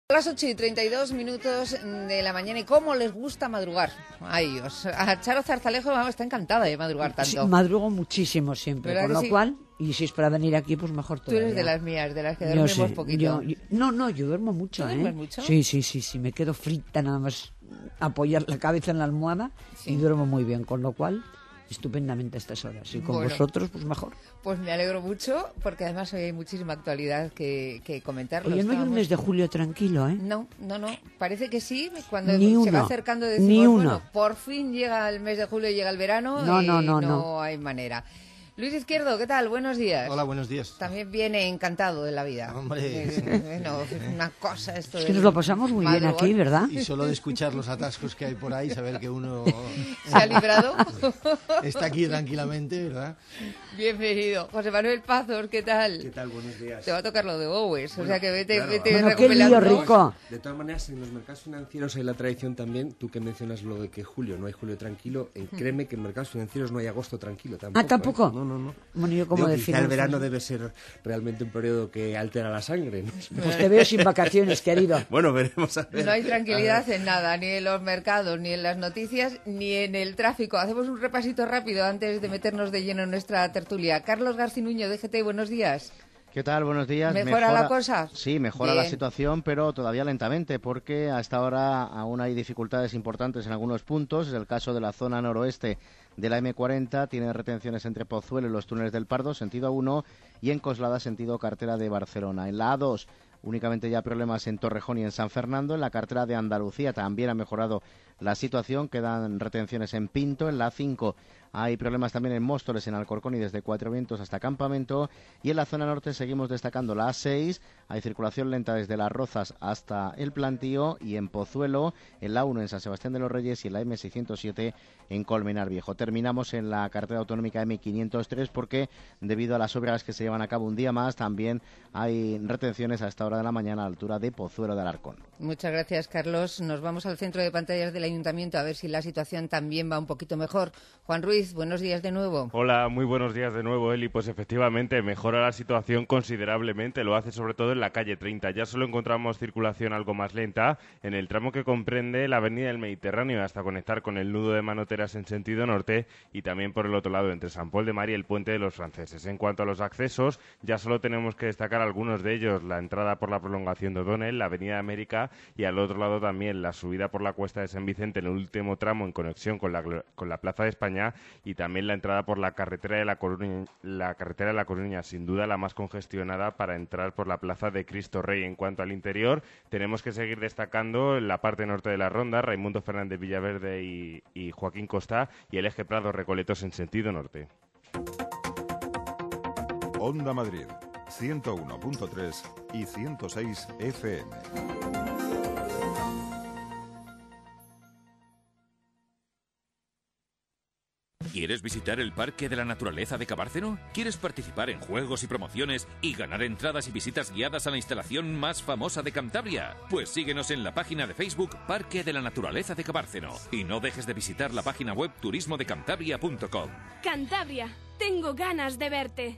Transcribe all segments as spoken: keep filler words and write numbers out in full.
A las ocho y treinta y dos minutos de la mañana. ¿Y cómo les gusta madrugar a ellos? A Charo Zarzalejo vamos, está encantada de madrugar tanto. Sí, madrugo muchísimo siempre, con lo sí? cual, y si es para venir aquí, pues mejor todavía. Tú eres de las mías, de las que dormimos sí, poquito. Yo, yo, no, no, yo duermo mucho, ¿eh? ¿Duermes mucho? Sí, sí, sí, sí, me quedo frita nada más apoyar la cabeza en la almohada sí. y duermo muy bien, con lo cual... estupendamente a estas horas y con bueno, vosotros pues mejor. Pues me alegro mucho porque además hoy hay muchísima actualidad que, que comentar. Oye, no hay un mes de julio tranquilo, ¿eh? No, no, no, parece que sí, cuando Ni se uno, va acercando decimos, ni uno. Bueno, por fin llega el mes de julio y llega el verano no, y no, no, no, no hay manera. Luis Izquierdo, ¿qué tal? Buenos días. Hola, buenos días. También viene encantado de la vida. Hombre, es, bueno, es una cosa esto. Es que nos lo pasamos muy madrugón. bien aquí, ¿verdad? Y solo de escuchar los atascos que hay por ahí, saber que uno... ¿Se ha librado? Está aquí tranquilamente, ¿verdad? Bienvenido. José Manuel Pazos, ¿qué tal? ¿Qué tal? Buenos días. Te va a tocar lo de Bowes, bueno, o sea que vete, claro. vete bueno, recopilando. Qué lío, rico. De todas maneras, en los mercados financieros hay la tradición también, tú que mencionas lo de que julio, no hay julio tranquilo, eh, créeme que en mercados financieros no hay agosto tranquilo tampoco. Ah, ¿tampoco? ¿eh? No, no, no. Bueno, yo como Digo, quizá el verano debe ser realmente un periodo que altera la sangre, ¿no? Pues te veo sin vacaciones, querido. Bueno, veremos a ver. No hay tranquilidad en nada, ni en los mercados, ni en las noticias, ni en el tráfico. Hacemos un repasito rápido antes de meternos de lleno en nuestra tertulia. Carlos Garcinuño, D G T, buenos días. ¿Qué tal? Buenos días. ¿Mejora, ¿Mejora la cosa? Sí, mejora Bien. la situación, pero todavía lentamente, porque hasta ahora aún hay dificultades importantes en algunos puntos. Es el caso de la zona noroeste de la eme cuarenta, tiene retenciones entre Pozuelo y los túneles del Pardo, sentido A uno, y en Coslada, sentido carretera de Barcelona. En la A dos, únicamente ya problemas en Torrejón y en San Fernando. En la carretera de Andalucía también ha mejorado la situación, quedan retenciones en Pinto. En la A cinco hay problemas también en Móstoles, en Alcorcón y desde Cuatro Vientos hasta Campamento. Y en la zona norte seguimos destacando la A seis, hay circulación lenta desde Las Rozas hasta El Plantío, y en Pozuelo, en la A uno en San Sebastián de los Reyes y en la eme seiscientos siete en Colmenar Viejo. Terminamos en la carretera autonómica eme quinientos tres porque debido a las obras que se llevan a cabo un día más también hay retenciones a esta hora de la mañana a la altura de Pozuelo de Alarcón. Muchas gracias, Carlos. Nos vamos al centro de pantallas del Ayuntamiento a ver si la situación también va un poquito mejor. Juan Ruiz, buenos días de nuevo. Hola, muy buenos días de nuevo, Eli. Pues efectivamente mejora la situación considerablemente, lo hace sobre todo en la calle treinta. Ya solo encontramos circulación algo más lenta en el tramo que comprende la avenida del Mediterráneo hasta conectar con el nudo de Manoteras en sentido norte y también por el otro lado entre San Pol de Mar y el Puente de los Franceses. En cuanto a los accesos, ya solo tenemos que destacar algunos de ellos: la entrada por la prolongación de O'Donnell, la avenida América, y al otro lado también la subida por la cuesta de San Vicente en el último tramo en conexión con la, con la Plaza de España, y también la entrada por la carretera de la Coruña, la carretera de la Coruña, sin duda la más congestionada para entrar por la Plaza de Cristo Rey. En cuanto al interior, tenemos que seguir destacando la parte norte de la ronda, Raimundo Fernández Villaverde y, y Joaquín Costa, y el eje Prado Recoletos en sentido norte. Onda Madrid, ciento uno punto tres y ciento seis efe eme. ¿Quieres visitar el Parque de la Naturaleza de Cabárceno? ¿Quieres participar en juegos y promociones y ganar entradas y visitas guiadas a la instalación más famosa de Cantabria? Pues síguenos en la página de Facebook Parque de la Naturaleza de Cabárceno y no dejes de visitar la página web turismo de cantabria punto com. Cantabria, tengo ganas de verte.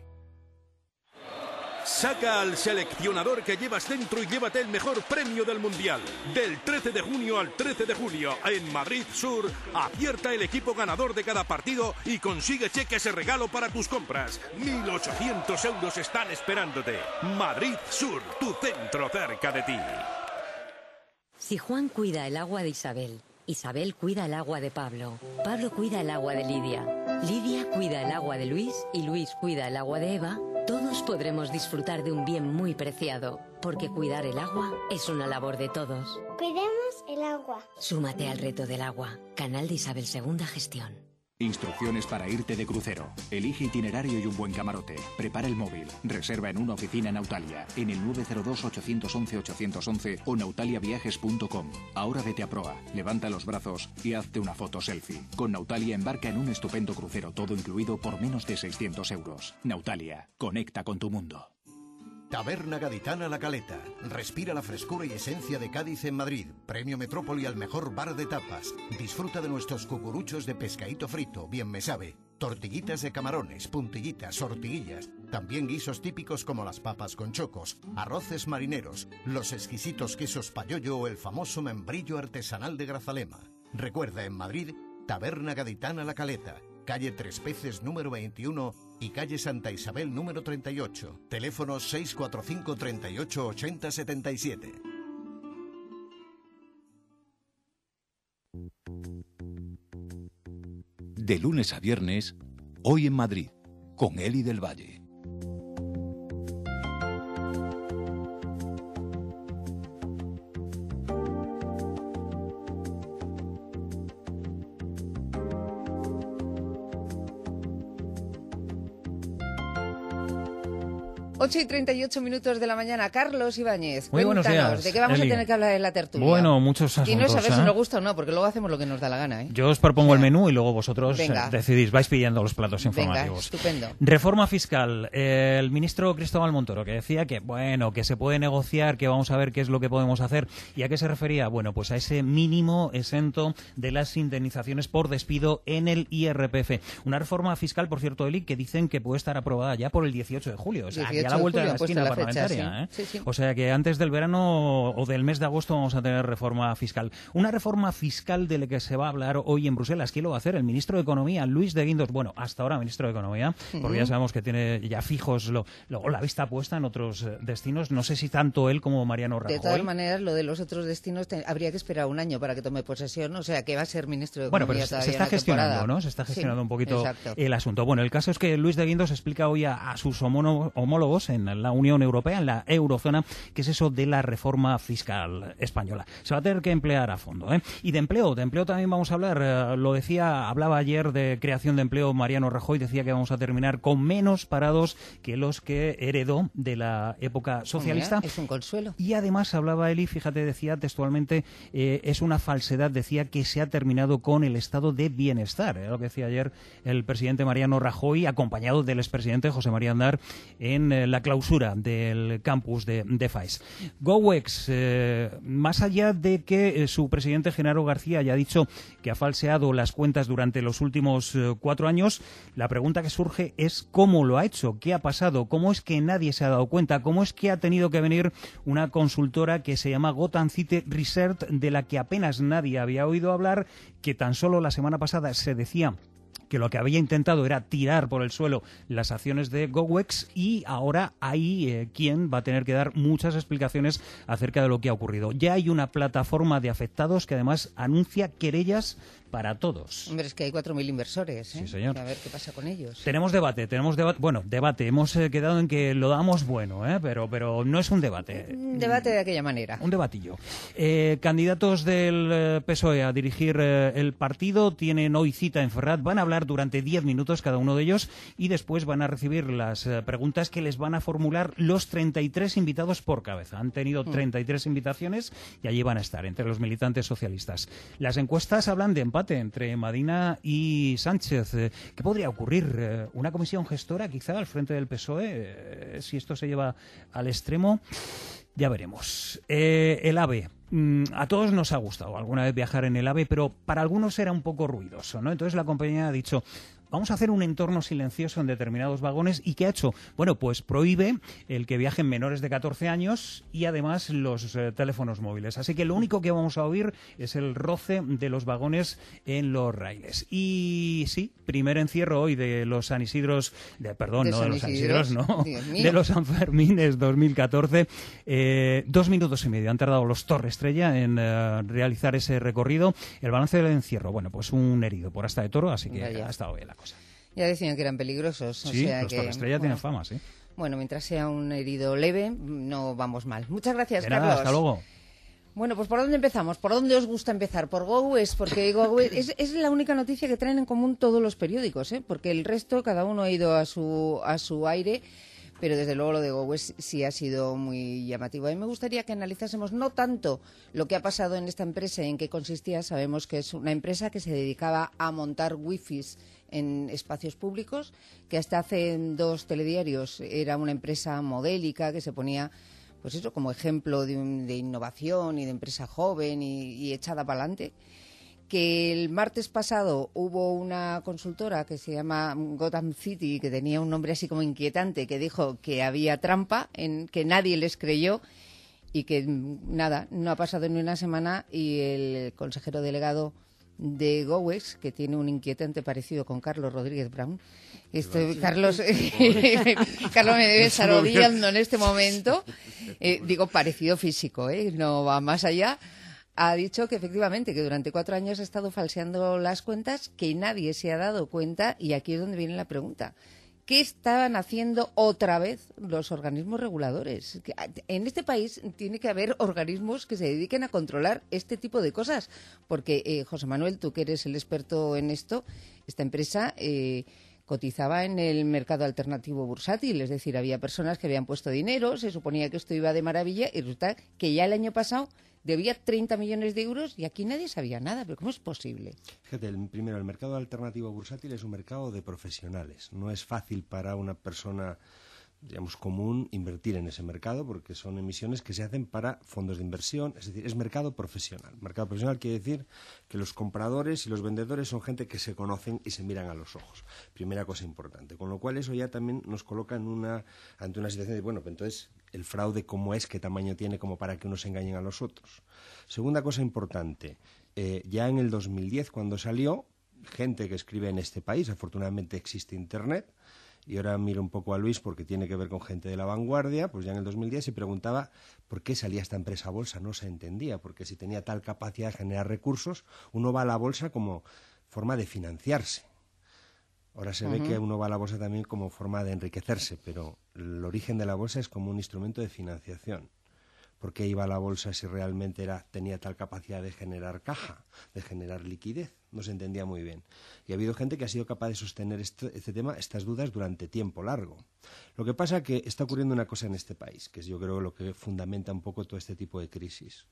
Saca al seleccionador que llevas dentro y llévate el mejor premio del Mundial. Del trece de junio al trece de julio, en Madrid Sur, acierta el equipo ganador de cada partido y consigue cheques de regalo para tus compras. mil ochocientos euros están esperándote. Madrid Sur, tu centro cerca de ti. Si Juan cuida el agua de Isabel, Isabel cuida el agua de Pablo, Pablo cuida el agua de Lidia, Lidia cuida el agua de Luis y Luis cuida el agua de Eva, todos podremos disfrutar de un bien muy preciado, porque cuidar el agua es una labor de todos. Cuidemos el agua. Súmate al reto del agua. Canal de Isabel segunda Gestión. Instrucciones para irte de crucero. Elige itinerario y un buen camarote. Prepara el móvil. Reserva en una oficina Nautalia, en el nueve cero dos, ocho once, ocho once o nautalia viajes punto com. Ahora vete a proa, levanta los brazos y hazte una foto selfie. Con Nautalia embarca en un estupendo crucero, todo incluido por menos de seiscientos euros. Nautalia, conecta con tu mundo. Taberna Gaditana La Caleta. Respira la frescura y esencia de Cádiz en Madrid. Premio Metrópoli al mejor bar de tapas. Disfruta de nuestros cucuruchos de pescadito frito, bien me sabe. Tortillitas de camarones, puntillitas, sortiguillas. También guisos típicos como las papas con chocos, arroces marineros, los exquisitos quesos payollo o el famoso membrillo artesanal de Grazalema. Recuerda, en Madrid, Taberna Gaditana La Caleta, calle Tres Peces número veintiuno y calle Santa Isabel número treinta y ocho. Teléfono seis cuatro cinco, treinta y ocho, ochenta, setenta y siete. De lunes a viernes, Hoy en Madrid, con Eli del Valle. ocho y treinta y ocho minutos de la mañana. Carlos Ibáñez, Muy buenos cuéntanos, días, ¿de qué vamos Eli. a tener que hablar en la tertulia? Bueno, muchos asuntos. Y no saber ¿eh? si nos gusta o no, porque luego hacemos lo que nos da la gana, ¿eh? Yo os propongo el menú y luego vosotros Venga. eh, decidís, vais pidiendo los platos Venga, informativos. estupendo. Reforma fiscal. Eh, el ministro Cristóbal Montoro, que decía que, bueno, que se puede negociar, que vamos a ver qué es lo que podemos hacer. ¿Y a qué se refería? Bueno, pues a ese mínimo exento de las indemnizaciones por despido en el I R P F. Una reforma fiscal, por cierto, Eli, que dicen que puede estar aprobada ya por el dieciocho de julio. O sea, aquí a la vuelta de, de la esquina la fecha, parlamentaria. sí. ¿eh? Sí, sí. O sea que antes del verano o del mes de agosto vamos a tener reforma fiscal. Una reforma fiscal de la que se va a hablar hoy en Bruselas. ¿Quién lo va a hacer? El ministro de Economía, Luis de Guindos. Bueno, hasta ahora ministro de Economía, porque Uh-huh. ya sabemos que tiene ya fijos lo, lo- la vista puesta en otros eh, destinos. No sé si tanto él como Mariano Rajoy. De todas maneras, lo de los otros destinos te- habría que esperar un año para que tome posesión, o sea que va a ser ministro de Bueno, Economía pero se, todavía se está una gestionando, temporada. ¿no? Se está gestionando Sí, un poquito exacto. el asunto. Bueno, el caso es que Luis de Guindos explica hoy a, a sus homóno- homólogos en la Unión Europea, en la eurozona, qué es eso de la reforma fiscal española. Se va a tener que emplear a fondo, ¿eh? Y de empleo, de empleo también vamos a hablar. Eh, lo decía, hablaba ayer de creación de empleo Mariano Rajoy, decía que vamos a terminar con menos parados que los que heredó de la época socialista. Mira, es un consuelo. Y además hablaba Eli, fíjate, decía textualmente, eh, es una falsedad, decía que se ha terminado con el estado de bienestar. Era lo que decía ayer el presidente Mariano Rajoy, acompañado del expresidente José María Aznar, en eh, la clausura del campus de, de FAES. GoWex, eh, más allá de que eh, su presidente Genaro García haya dicho que ha falseado las cuentas durante los últimos eh, cuatro años, la pregunta que surge es cómo lo ha hecho, qué ha pasado, cómo es que nadie se ha dado cuenta, cómo es que ha tenido que venir una consultora que se llama Gotham City Research, de la que apenas nadie había oído hablar, que tan solo la semana pasada se decía que lo que había intentado era tirar por el suelo las acciones de GoWex, y ahora hay eh, quien va a tener que dar muchas explicaciones acerca de lo que ha ocurrido. Ya hay una plataforma de afectados que además anuncia querellas para todos. Hombre, es que hay cuatro mil inversores, ¿eh? Sí, señor. A ver qué pasa con ellos. Tenemos debate, tenemos debate, bueno, debate, hemos eh, quedado en que lo damos bueno, ¿eh? pero, pero no es un debate. Un debate de aquella manera. Un debatillo. Eh, candidatos del eh, P S O E a dirigir eh, el partido tienen hoy cita en Ferrat. Van a hablar durante diez minutos cada uno de ellos y después van a recibir las eh, preguntas que les van a formular los treinta y tres invitados por cabeza. Han tenido Mm. treinta y tres invitaciones y allí van a estar, entre los militantes socialistas. Las encuestas hablan de empate entre Madina y Sánchez. Eh, ¿Qué podría ocurrir? Eh, ¿Una comisión gestora quizá al frente del P S O E? Eh, si esto se lleva al extremo, ya veremos. Eh, el AVE. Mm, a todos nos ha gustado alguna vez viajar en el AVE, pero para algunos era un poco ruidoso, ¿no? Entonces la compañía ha dicho, vamos a hacer un entorno silencioso en determinados vagones. ¿Y qué ha hecho? Bueno, pues prohíbe el que viajen menores de catorce años y además los eh, teléfonos móviles. Así que lo único que vamos a oír es el roce de los vagones en los raíles. Y sí, primer encierro hoy de los San Isidros, de, perdón, ¿De no San de los San Isidros? Isidros, no, Dios mío. de los Sanfermines dos mil catorce. Eh, dos minutos y medio han tardado los Torre Estrella en eh, realizar ese recorrido. El balance del encierro, bueno, pues un herido por asta de toro, así que Vaya. ha estado bien la cosa. Ya decían que eran peligrosos. O Sí, sea los que, Torre Estrella bueno, tienen fama, sí. Bueno, mientras sea un herido leve, no vamos mal. Muchas gracias, De Carlos. nada, hasta luego. Bueno, pues ¿por dónde empezamos? ¿Por dónde os gusta empezar? ¿Por GoWex? Porque GoWex es, es la única noticia que traen en común todos los periódicos, ¿eh? Porque el resto, cada uno ha ido a su, a su aire, pero desde luego lo de GoWex sí ha sido muy llamativo. A mí me gustaría que analizásemos no tanto lo que ha pasado en esta empresa y en qué consistía. Sabemos que es una empresa que se dedicaba a montar wifis en espacios públicos, que hasta hace dos telediarios era una empresa modélica que se ponía, pues eso, como ejemplo de, un- de innovación y de empresa joven y, y echada para adelante, que el martes pasado hubo una consultora que se llama Gotham City, que tenía un nombre así como inquietante, que dijo que había trampa, en que nadie les creyó y que nada, no ha pasado ni una semana y el consejero delegado de Gowex, que tiene un inquietante parecido con Carlos Rodríguez Brown. Esto, Carlos, Carlos me debe estar odiando en este momento. Eh, digo parecido físico, ¿eh? No va más allá. Ha dicho que efectivamente que durante cuatro años ha estado falseando las cuentas, que nadie se ha dado cuenta, y aquí es donde viene la pregunta. ¿Qué estaban haciendo otra vez los organismos reguladores? En este país tiene que haber organismos que se dediquen a controlar este tipo de cosas, porque, eh, José Manuel, tú que eres el experto en esto, esta empresa eh, cotizaba en el mercado alternativo bursátil, es decir, había personas que habían puesto dinero, se suponía que esto iba de maravilla, y resulta que ya el año pasado debía treinta millones de euros y aquí nadie sabía nada. ¿Pero cómo es posible? Fíjate, el, primero, el mercado alternativo bursátil es un mercado de profesionales. No es fácil para una persona, digamos, común invertir en ese mercado porque son emisiones que se hacen para fondos de inversión. Es decir, es mercado profesional. Mercado profesional quiere decir que los compradores y los vendedores son gente que se conocen y se miran a los ojos. Primera cosa importante. Con lo cual eso ya también nos coloca en una, ante una situación de, bueno, pues entonces el fraude cómo es, qué tamaño tiene como para que unos engañen a los otros. Segunda cosa importante, eh, ya en el dos mil diez cuando salió, gente que escribe en este país, afortunadamente existe Internet, y ahora miro un poco a Luis porque tiene que ver con gente de la vanguardia, pues ya en el dos mil diez se preguntaba por qué salía esta empresa a bolsa, no se entendía, porque si tenía tal capacidad de generar recursos, uno va a la bolsa como forma de financiarse. Ahora se uh-huh. ve que uno va a la bolsa también como forma de enriquecerse, pero el origen de la bolsa es como un instrumento de financiación. ¿Por qué iba a la bolsa si realmente era, tenía tal capacidad de generar caja, de generar liquidez? No se entendía muy bien. Y ha habido gente que ha sido capaz de sostener este, este tema, estas dudas, durante tiempo largo. Lo que pasa es que está ocurriendo una cosa en este país, que es yo creo lo que fundamenta un poco todo este tipo de crisis,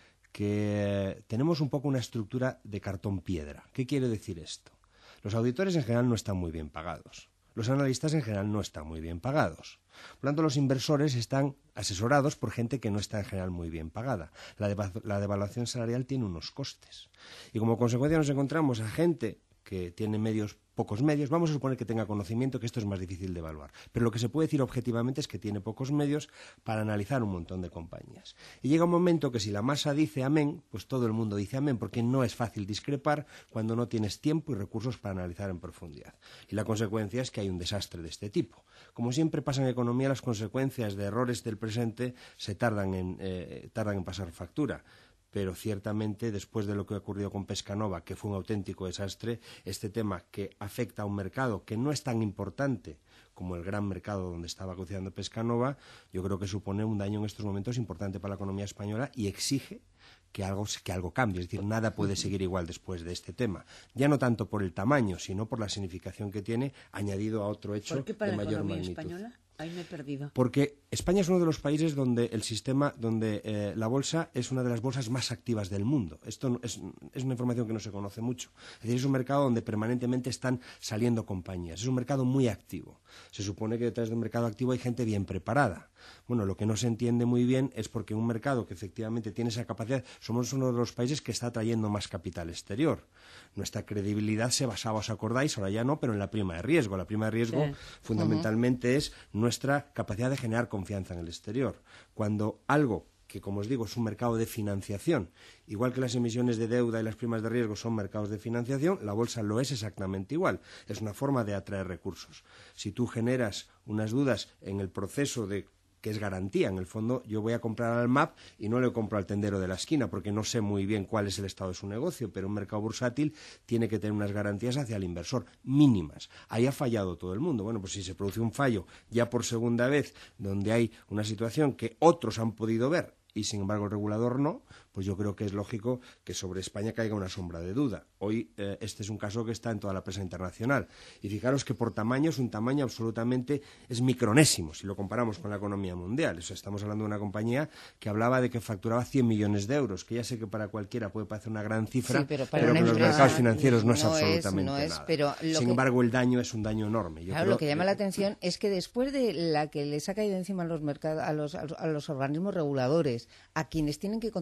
que tenemos un poco una estructura de cartón piedra. ¿Qué quiere decir esto? Los auditores en general no están muy bien pagados. Los analistas en general no están muy bien pagados. Por lo tanto, los inversores están asesorados por gente que no está en general muy bien pagada. La, deva- la devaluación salarial tiene unos costes. Y como consecuencia nos encontramos a gente que tiene medios, pocos medios, vamos a suponer que tenga conocimiento, que esto es más difícil de evaluar. Pero lo que se puede decir objetivamente es que tiene pocos medios para analizar un montón de compañías. Y llega un momento que si la masa dice amén, pues todo el mundo dice amén, porque no es fácil discrepar cuando no tienes tiempo y recursos para analizar en profundidad. Y la consecuencia es que hay un desastre de este tipo. Como siempre pasa en economía, las consecuencias de errores del presente se tardan en, eh, tardan en pasar factura. Pero ciertamente, después de lo que ha ocurrido con Pescanova, que fue un auténtico desastre, este tema que afecta a un mercado que no es tan importante como el gran mercado donde estaba cotizando Pescanova, yo creo que supone un daño en estos momentos importante para la economía española y exige que algo, que algo cambie. Es decir, nada puede seguir igual después de este tema. Ya no tanto por el tamaño, sino por la significación que tiene, añadido a otro hecho ¿Por qué para de la mayor economía magnitud. española? Ahí me he perdido. Porque España es uno de los países donde el sistema, donde eh, la bolsa es una de las bolsas más activas del mundo. Esto no, es, es una información que no se conoce mucho. Es decir, es un mercado donde permanentemente están saliendo compañías. Es un mercado muy activo. Se supone que detrás de un mercado activo hay gente bien preparada. Bueno, lo que no se entiende muy bien es porque un mercado que efectivamente tiene esa capacidad, somos uno de los países que está atrayendo más capital exterior. Nuestra credibilidad se basaba, os acordáis, ahora ya no, pero en la prima de riesgo. La prima de riesgo sí. fundamentalmente uh-huh. es nuestra capacidad de generar confianza en el exterior. Cuando algo que, como os digo, es un mercado de financiación, igual que las emisiones de deuda y las primas de riesgo son mercados de financiación, la bolsa lo es exactamente igual. Es una forma de atraer recursos. Si tú generas unas dudas en el proceso de que es garantía. En el fondo, yo voy a comprar al M A P y no le compro al tendero de la esquina porque no sé muy bien cuál es el estado de su negocio, pero un mercado bursátil tiene que tener unas garantías hacia el inversor mínimas. Ahí ha fallado todo el mundo. Bueno, pues si se produce un fallo ya por segunda vez, donde hay una situación que otros han podido ver y sin embargo el regulador no, pues yo creo que es lógico que sobre España caiga una sombra de duda. Hoy eh, este es un caso que está en toda la prensa internacional. Y fijaros que por tamaño es un tamaño absolutamente, es micronésimo si lo comparamos con la economía mundial. O sea, estamos hablando de una compañía que hablaba de que facturaba cien millones de euros, que ya sé que para cualquiera puede parecer una gran cifra, sí, pero, pero que en los mercados financieros no, no es absolutamente no es, nada. Pero Sin que, embargo, el daño es un daño enorme. Yo claro, creo, lo que llama eh, la atención es que después de la que les ha caído encima a los, mercados, a los, a los, a los organismos reguladores, a quienes tienen que controlar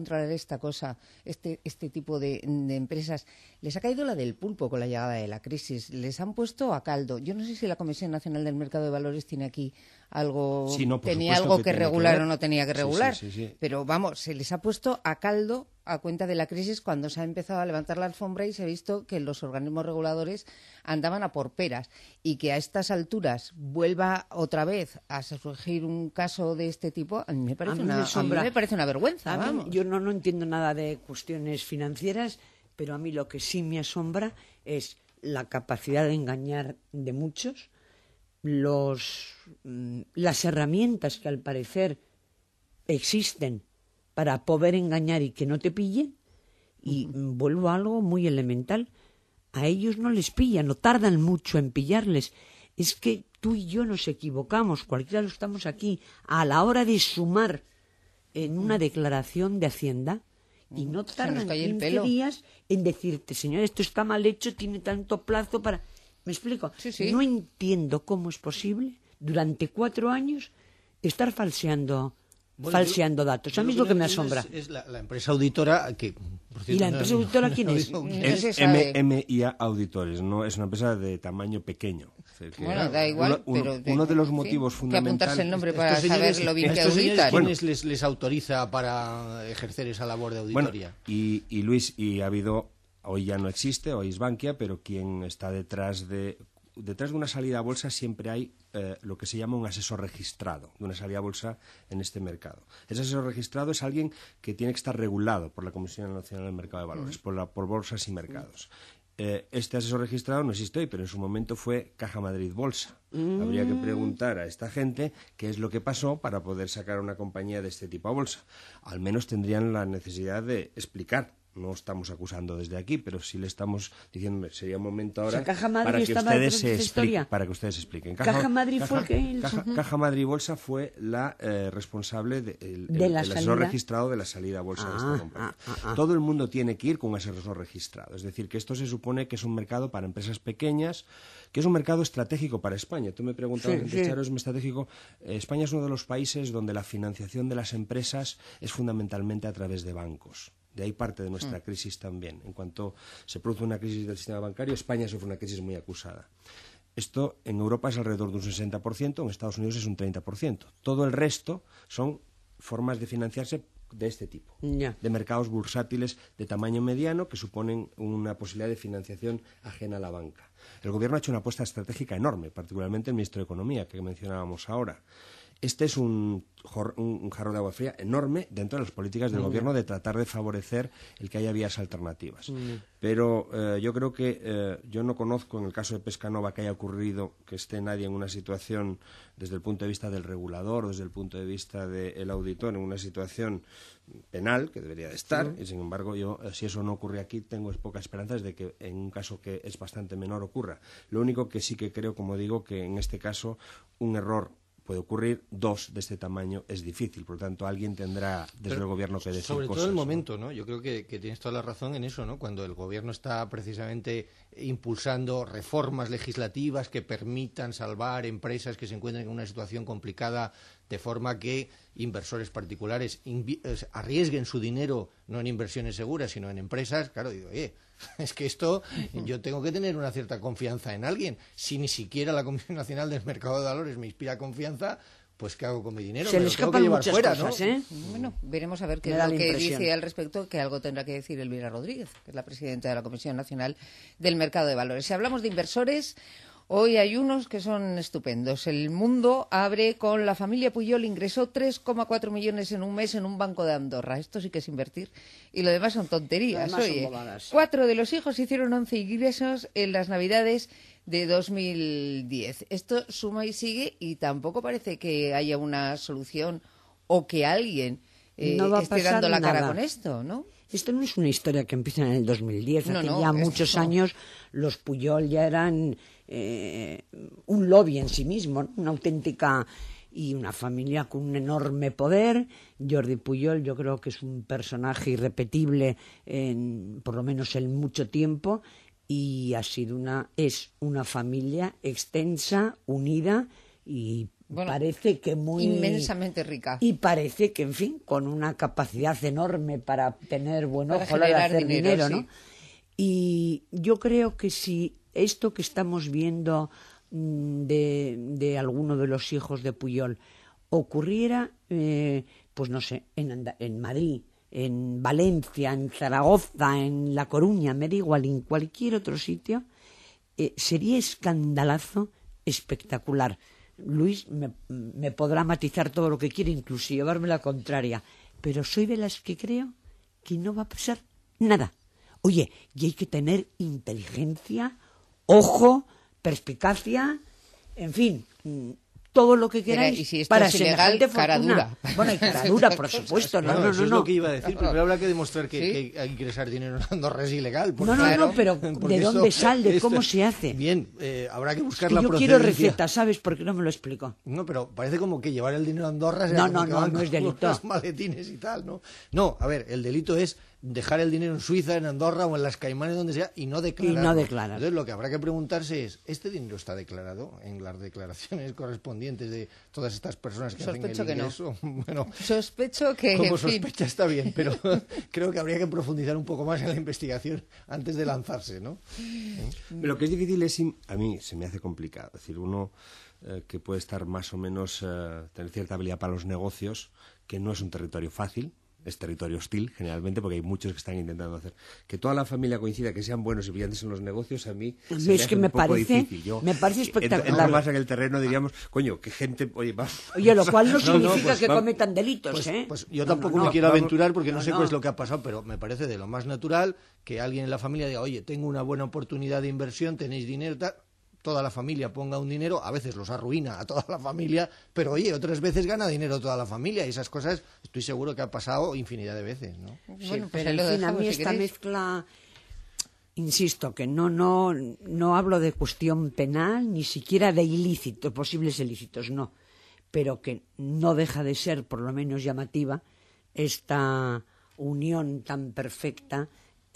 esta cosa, este, este tipo de, de empresas, les ha caído la del pulpo con la llegada de la crisis. Les han puesto a caldo. Yo no sé si la Comisión Nacional del Mercado de Valores tiene aquí algo, sí, no, tenía algo que, que regular que o no tenía que regular. Sí, sí, sí, sí. Pero vamos, se les ha puesto a caldo a cuenta de la crisis cuando se ha empezado a levantar la alfombra y se ha visto que los organismos reguladores andaban a por peras, y que a estas alturas vuelva otra vez a surgir un caso de este tipo, a mí me parece, a mí una, me asombra. a mí me parece una vergüenza. A mí, vamos. yo no, no entiendo nada de cuestiones financieras, pero a mí lo que sí me asombra es la capacidad de engañar de muchos, los, las herramientas que al parecer existen para poder engañar y que no te pillen. Y uh-huh. vuelvo a algo muy elemental: a ellos no les pillan, no tardan mucho en pillarles. Es que tú y yo nos equivocamos, cualquiera lo estamos aquí, a la hora de sumar en una declaración de Hacienda, y no tardan quince días en decirte, señor, esto está mal hecho, tiene tanto plazo para... ¿Me explico? Sí, sí. No entiendo cómo es posible durante cuatro años estar falseando... Bueno, falseando yo, datos. A mí es lo que me asombra. Es, es la, la empresa auditora que... Por cierto, ¿Y la empresa no, auditora no, quién no, es? No, no, es M M I A Auditores, no es una empresa de tamaño pequeño. Es decir, que, bueno, da igual, uno, pero... Uno, uno de los motivos fin, fundamentales... Que apuntarse el nombre para señores, saber lo bien que estos auditan. ¿Quiénes bueno, les, les autoriza para ejercer esa labor de auditoría? Bueno, y, y Luis, y ha habido... Hoy ya no existe, hoy es Bankia, pero quien está detrás de... Detrás de una salida a bolsa siempre hay eh, lo que se llama un asesor registrado de una salida a bolsa en este mercado. Ese asesor registrado es alguien que tiene que estar regulado por la Comisión Nacional del Mercado de Valores, uh-huh. por, la, por bolsas y mercados. Eh, este asesor registrado no existe hoy, pero en su momento fue Caja Madrid Bolsa. Mm. Habría que preguntar a esta gente qué es lo que pasó para poder sacar una compañía de este tipo a bolsa. Al menos tendrían la necesidad de explicar. No estamos acusando desde aquí, pero sí le estamos diciendo, sería un momento ahora o sea, Caja Madrid para, que ustedes se explique, para que ustedes expliquen. Caja, Caja Madrid Caja, fue que... Caja, uh-huh. Caja Madrid Bolsa fue la eh, responsable de, el, de el, la el asesor registrado de la salida a bolsa ah, de esta compañía. Ah, ah, ah. Todo el mundo tiene que ir con un asesor registrado. Es decir, que esto se supone que es un mercado para empresas pequeñas, que es un mercado estratégico para España. Tú me preguntabas, sí, sí. Charo, ¿es estratégico? Eh, España es uno de los países donde la financiación de las empresas es fundamentalmente a través de bancos. De ahí parte de nuestra crisis también. En cuanto se produce una crisis del sistema bancario, España sufre una crisis muy acusada. Esto en Europa es alrededor de un sesenta por ciento, en Estados Unidos es un treinta por ciento. Todo el resto son formas de financiarse de este tipo, yeah. de mercados bursátiles de tamaño mediano que suponen una posibilidad de financiación ajena a la banca. El Gobierno ha hecho una apuesta estratégica enorme, particularmente el Ministro de Economía, que mencionábamos ahora. Este es un, un jarro de agua fría enorme dentro de las políticas del mm. Gobierno de tratar de favorecer el que haya vías alternativas. Mm. Pero eh, yo creo que eh, yo no conozco en el caso de Pescanova que haya ocurrido que esté nadie en una situación, desde el punto de vista del regulador, desde el punto de vista del auditor, en una situación penal, que debería de estar, sí. y sin embargo yo, eh, si eso no ocurre aquí, tengo pocas esperanzas de que en un caso que es bastante menor ocurra. Lo único que sí que creo, como digo, que en este caso un error puede ocurrir, dos de este tamaño es difícil, por lo tanto alguien tendrá desde Pero el gobierno que decir sobre cosas. Sobre todo el momento, ¿no? Yo creo que, que tienes toda la razón en eso, ¿no? Cuando el gobierno está precisamente impulsando reformas legislativas que permitan salvar empresas que se encuentran en una situación complicada, de forma que inversores particulares arriesguen su dinero no en inversiones seguras, sino en empresas, claro, digo, oye, es que esto yo tengo que tener una cierta confianza en alguien. Si ni siquiera la Comisión Nacional del Mercado de Valores me inspira confianza, pues ¿qué hago con mi dinero? Se me le lo tengo escapan que llevar muchas fuera, cosas, ¿no? ¿eh? Bueno, veremos a ver qué me es lo que impresión. dice al respecto, que algo tendrá que decir Elvira Rodríguez, que es la presidenta de la Comisión Nacional del Mercado de Valores. Si hablamos de inversores, hoy hay unos que son estupendos. El Mundo abre con la familia Puyol ingresó tres coma cuatro millones en un mes en un banco de Andorra. Esto sí que es invertir. Y lo demás son tonterías. Además Oye, son bobadas. Cuatro de los hijos hicieron once ingresos en las Navidades de dos mil diez. Esto suma y sigue y tampoco parece que haya una solución o que alguien eh, no va a esté dando la nada. cara con esto, ¿no? Esto no es una historia que empieza en el dos mil diez. No, Hace no, ya esto... muchos años los Puyol ya eran eh, un lobby en sí mismo, ¿no? Una auténtica... y una familia con un enorme poder. Jordi Puyol yo creo que es un personaje irrepetible, en, por lo menos en mucho tiempo, y ha sido una, es una familia extensa, unida y Bueno, parece que muy... inmensamente rica. Y parece que, en fin, con una capacidad enorme para tener buen Para ojo a la hora de hacer generar dinero, dinero, ¿no? sí. Y yo creo que si esto que estamos viendo mm, de, de alguno de los hijos de Pujol ocurriera, eh, pues no sé, en, Anda- en Madrid, en Valencia, en Zaragoza, en La Coruña, me da igual, en cualquier otro sitio, eh, sería escandalazo espectacular. Luis me, me podrá matizar todo lo que quiere, incluso llevarme la contraria, pero soy de las que creo que no va a pasar nada. Oye, y hay que tener inteligencia, ojo, perspicacia, en fin, mm, todo lo que queráis Mira, y si esto para es ilegal, semejante cara fortuna. dura. Bueno, y cara dura, por supuesto. No, Bueno, no, eso no, es no. lo que iba a decir. Primero habrá que demostrar que, ¿Sí? que ingresar dinero en Andorra es ilegal. porque- No, no, no, pero porque ¿de dónde esto- sale? esto- ¿Cómo se hace? Bien, eh, habrá que buscar Es que la yo quiero procedencia. recetas, ¿sabes? Porque no me lo explico. No, pero parece como que llevar el dinero a Andorra... No, sea como no, que no, van no es con delito. unos maletines y tal, ¿no? No, a ver, el delito es dejar el dinero en Suiza, en Andorra o en las Caimanes, donde sea, y no declarar. Y no declarar. Entonces, lo que habrá que preguntarse es, ¿este dinero está declarado en las declaraciones correspondientes de todas estas personas que Sospecho hacen que el no. ingreso? Bueno, Sospecho que, como en fin, sospecha está bien, pero creo que habría que profundizar un poco más en la investigación antes de lanzarse, ¿no? Lo que es difícil es, im- a mí se me hace complicado. Es decir, uno eh, que puede estar más o menos, eh, tener cierta habilidad para los negocios, que no es un territorio fácil, es territorio hostil generalmente, porque hay muchos que están intentando hacer. Que toda la familia coincida, que sean buenos y brillantes en los negocios, a mí A mí se me es hace que un me poco parece- difícil. Yo, me parece entro- espectacular. entro más en el terreno, diríamos, coño, que gente, oye, va. Oye, lo cual no, No, no, significa pues que va- cometan delitos, Pues, ¿eh? pues yo No, tampoco no, me no. quiero vamos- aventurar porque no, no, sé no. qué es lo que ha pasado, pero me parece de lo más natural que alguien en la familia diga, oye, tengo una buena oportunidad de inversión, tenéis dinero, tal. Toda la familia ponga un dinero, a veces los arruina a toda la familia, pero oye, otras veces gana dinero toda la familia y esas cosas estoy seguro que ha pasado infinidad de veces, ¿no? Sí, bueno, pues pero ahí lo en fin, a dejamos, mí si esta queréis. mezcla, insisto, que no, no, no hablo de cuestión penal, ni siquiera de ilícitos, posibles ilícitos, no, pero que no deja de ser, por lo menos llamativa, esta unión tan perfecta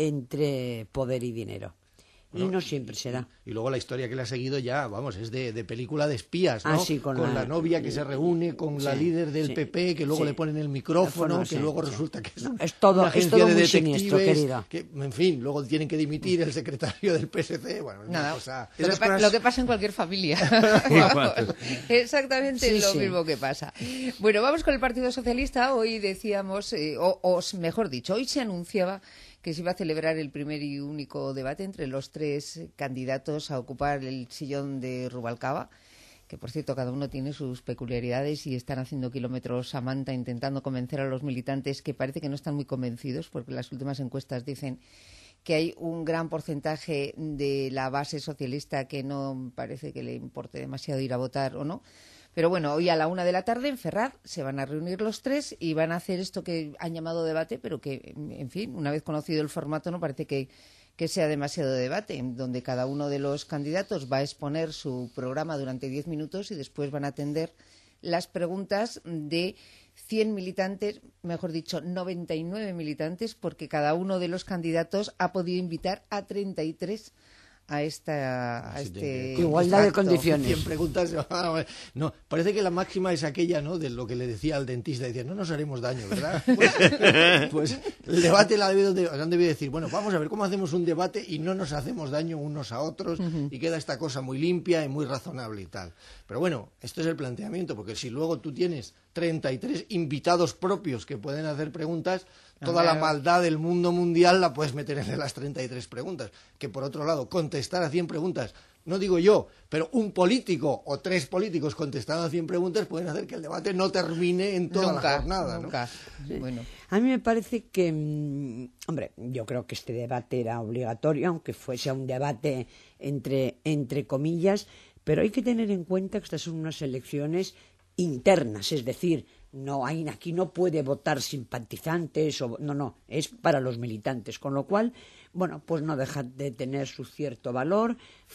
entre poder y dinero. Y No, no siempre será. Y luego la historia que le ha seguido ya, vamos, es de, de película de espías, ¿no? Ah, sí, con la... la- novia que se reúne, con la Sí, líder del sí, P P, que luego sí. le ponen el micrófono, Bueno, que sí, luego sí. resulta que es, No, un- es todo- una es agencia todo de muy detectives, siniestro, querido. que, en fin, luego tienen que dimitir el secretario del P S C, bueno, es una Nada, cosa... lo, que esas pa- cosas- lo que pasa en cualquier familia. Vamos, exactamente Sí, lo sí. mismo que pasa. Bueno, vamos con el Partido Socialista. Hoy decíamos, eh, o, o mejor dicho, hoy se anunciaba que se iba a celebrar el primer y único debate entre los tres candidatos a ocupar el sillón de Rubalcaba, que por cierto cada uno tiene sus peculiaridades y están haciendo kilómetros a manta intentando convencer a los militantes que parece que no están muy convencidos porque las últimas encuestas dicen que hay un gran porcentaje de la base socialista que no parece que le importe demasiado ir a votar o no. Pero bueno, hoy a la una de la tarde en Ferraz se van a reunir los tres y van a hacer esto que han llamado debate, pero que, en fin, una vez conocido el formato no parece que, que sea demasiado debate, en donde cada uno de los candidatos va a exponer su programa durante diez minutos y después van a atender las preguntas de cien militantes, mejor dicho, noventa y nueve militantes, porque cada uno de los candidatos ha podido invitar a treinta y tres a esta a Así este tiene que- Igualdad de acto. condiciones. cien preguntas. No, parece que la máxima es aquella, ¿no? De lo que le decía al dentista, decía, no nos haremos daño, ¿verdad? Pues, pues el debate la debido de- han debido decir, bueno, vamos a ver cómo hacemos un debate y no nos hacemos daño unos a otros y queda esta cosa muy limpia y muy razonable y tal. Pero bueno, esto es el planteamiento, porque si luego tú tienes treinta y tres invitados propios que pueden hacer preguntas, toda la Claro. maldad del mundo mundial la puedes meter en las treinta y tres preguntas. Que por otro lado, contestar a cien preguntas, no digo yo, pero un político o tres políticos contestando a cien preguntas pueden hacer que el debate no termine en toda Nunca, la jornada, ¿no? nunca. Bueno, A mí me parece que, mm, hombre, yo creo que este debate era obligatorio, aunque fuese un debate entre, entre comillas, pero hay que tener en cuenta que estas son unas elecciones internas, es decir, no hay, aquí no puede votar simpatizantes, o, no, no, es para los militantes, con lo cual, bueno, pues no deja de tener su cierto valor.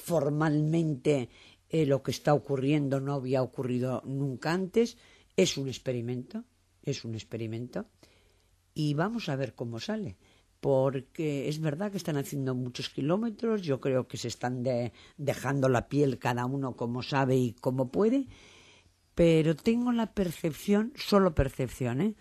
Formalmente eh, lo que está ocurriendo no había ocurrido nunca antes, es un experimento, es un experimento, y vamos a ver cómo sale. Porque es verdad que están haciendo muchos kilómetros, yo creo que se están de- dejando la piel cada uno como sabe y como puede, pero tengo la percepción, solo percepción, ¿eh?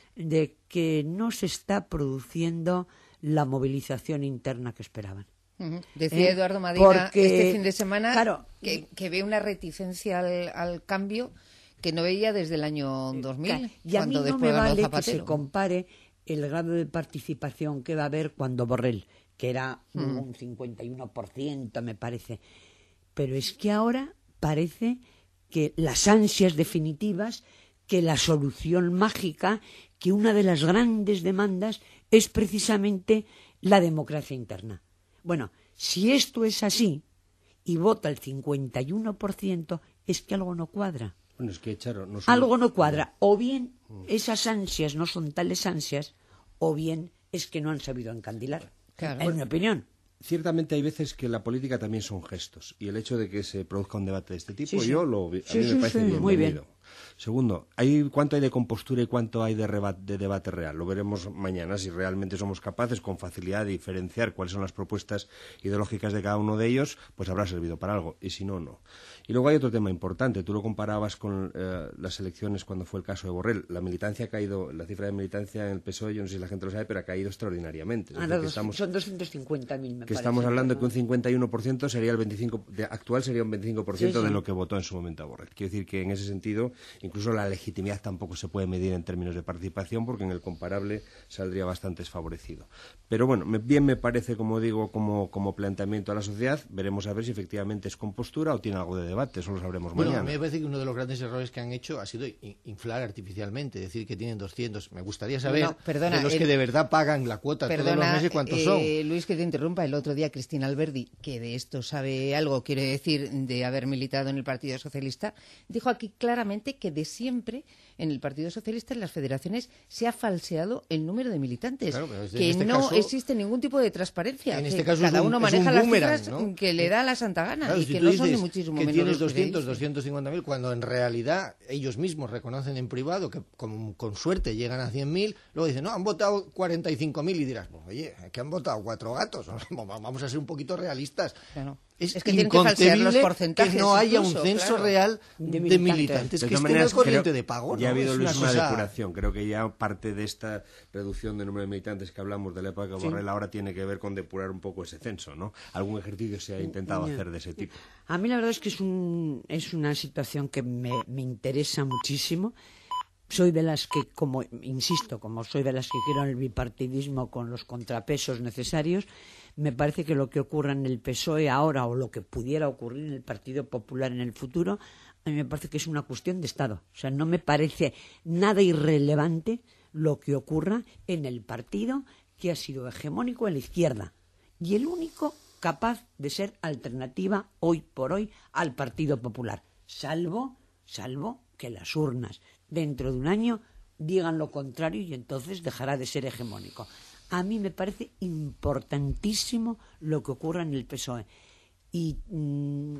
de que no se está produciendo la movilización interna que esperaban. Uh-huh. Decía ¿Eh? Eduardo Madina Porque, este fin de semana claro, que, que ve una reticencia al, al cambio que no veía desde el año dos mil, y a cuando mí no después me ganó vale Zapatero. que se compare el grado de participación que va a haber cuando Borrell, que era Hmm. un cincuenta y uno por ciento, me parece. Pero es que ahora parece que las ansias definitivas, que la solución mágica, que una de las grandes demandas es precisamente la democracia interna. Bueno, si esto es así y vota el cincuenta y uno por ciento, es que algo no cuadra. Bueno, es que, Charo, no solo... Algo no cuadra. O bien esas ansias no son tales ansias, o bien es que no han sabido encandilar. Claro. En mi opinión. Ciertamente hay veces que la política también son gestos, y el hecho de que se produzca un debate de este tipo, Sí, sí. yo lo, a Sí, mí sí, me parece sí, bienvenido. muy bien. Segundo, hay, ¿cuánto hay de compostura y cuánto hay de, reba- de debate real? Lo veremos mañana, si realmente somos capaces con facilidad de diferenciar cuáles son las propuestas ideológicas de cada uno de ellos, pues habrá servido para algo, y si no, no. Y luego hay otro tema importante, tú lo comparabas con eh, las elecciones cuando fue el caso de Borrell. La militancia ha caído, la cifra de militancia en el P S O E, yo no sé si la gente lo sabe, pero ha caído extraordinariamente. Es Ah, decir, no, que dos- estamos, son doscientos cincuenta mil, me que parece. estamos hablando que un cincuenta y uno por ciento sería el veinticinco por ciento, de, actual sería un veinticinco por ciento Sí, sí. de lo que votó en su momento a Borrell. Quiero decir que en ese sentido, incluso la legitimidad tampoco se puede medir en términos de participación, porque en el comparable saldría bastante desfavorecido. Pero bueno, me, bien me parece, como digo, como, como planteamiento a la sociedad. Veremos a ver si efectivamente es compostura o tiene algo de debate, eso lo sabremos Bueno, mañana. a mí me parece que uno de los grandes errores que han hecho ha sido in- inflar artificialmente, decir que tienen doscientos. Me gustaría saber No, perdona, de los el- que de verdad pagan la cuota todos los Perdona, meses cuántos eh, son. Luis, que te interrumpa. El otro día Cristina Alberdi, que de esto sabe algo, quiere decir, de haber militado en el Partido Socialista, dijo aquí claramente que de siempre en el Partido Socialista, en las federaciones, se ha falseado el número de militantes, Claro, pero este- que en este no caso- existe ningún tipo de transparencia, En que este caso cada es un- uno es maneja un las boomerang, cifras ¿no? que le da la santa gana Claro, y si que tú no son ni dices muchísimo que menos tienes los que se doscientos, dicen. doscientos cincuenta mil, cuando en realidad ellos mismos reconocen en privado que con, con suerte llegan a cien mil, luego dicen, no, han votado cuarenta y cinco mil y dirás, pues, oye, que han votado cuatro gatos, vamos a ser un poquito realistas. Claro. Es, Es que tienen que falsear los inconcebible porcentajes que no haya incluso, un censo claro. real De de militantes. militantes, De que todas estén maneras, al corriente creo- de pago. Ya ha ¿no? habido Es Luis, una una cosa- depuración. Creo que ya parte de esta reducción de número de militantes que hablamos de la época de Sí. Borrell ahora tiene que ver con depurar un poco ese censo, ¿no? Algún ejercicio se ha intentado Ya. hacer de ese tipo. A mí la verdad es que es, un, es una situación que me, me interesa muchísimo. Soy de las que, como insisto, como soy de las que quiero el bipartidismo con los contrapesos necesarios, me parece que lo que ocurra en el P S O E ahora o lo que pudiera ocurrir en el Partido Popular en el futuro, a mí me parece que es una cuestión de Estado. O sea, no me parece nada irrelevante lo que ocurra en el partido que ha sido hegemónico en la izquierda y el único capaz de ser alternativa hoy por hoy al Partido Popular, salvo, salvo que las urnas dentro de un año digan lo contrario y entonces dejará de ser hegemónico. A mí me parece importantísimo lo que ocurra en el P S O E. Y mm,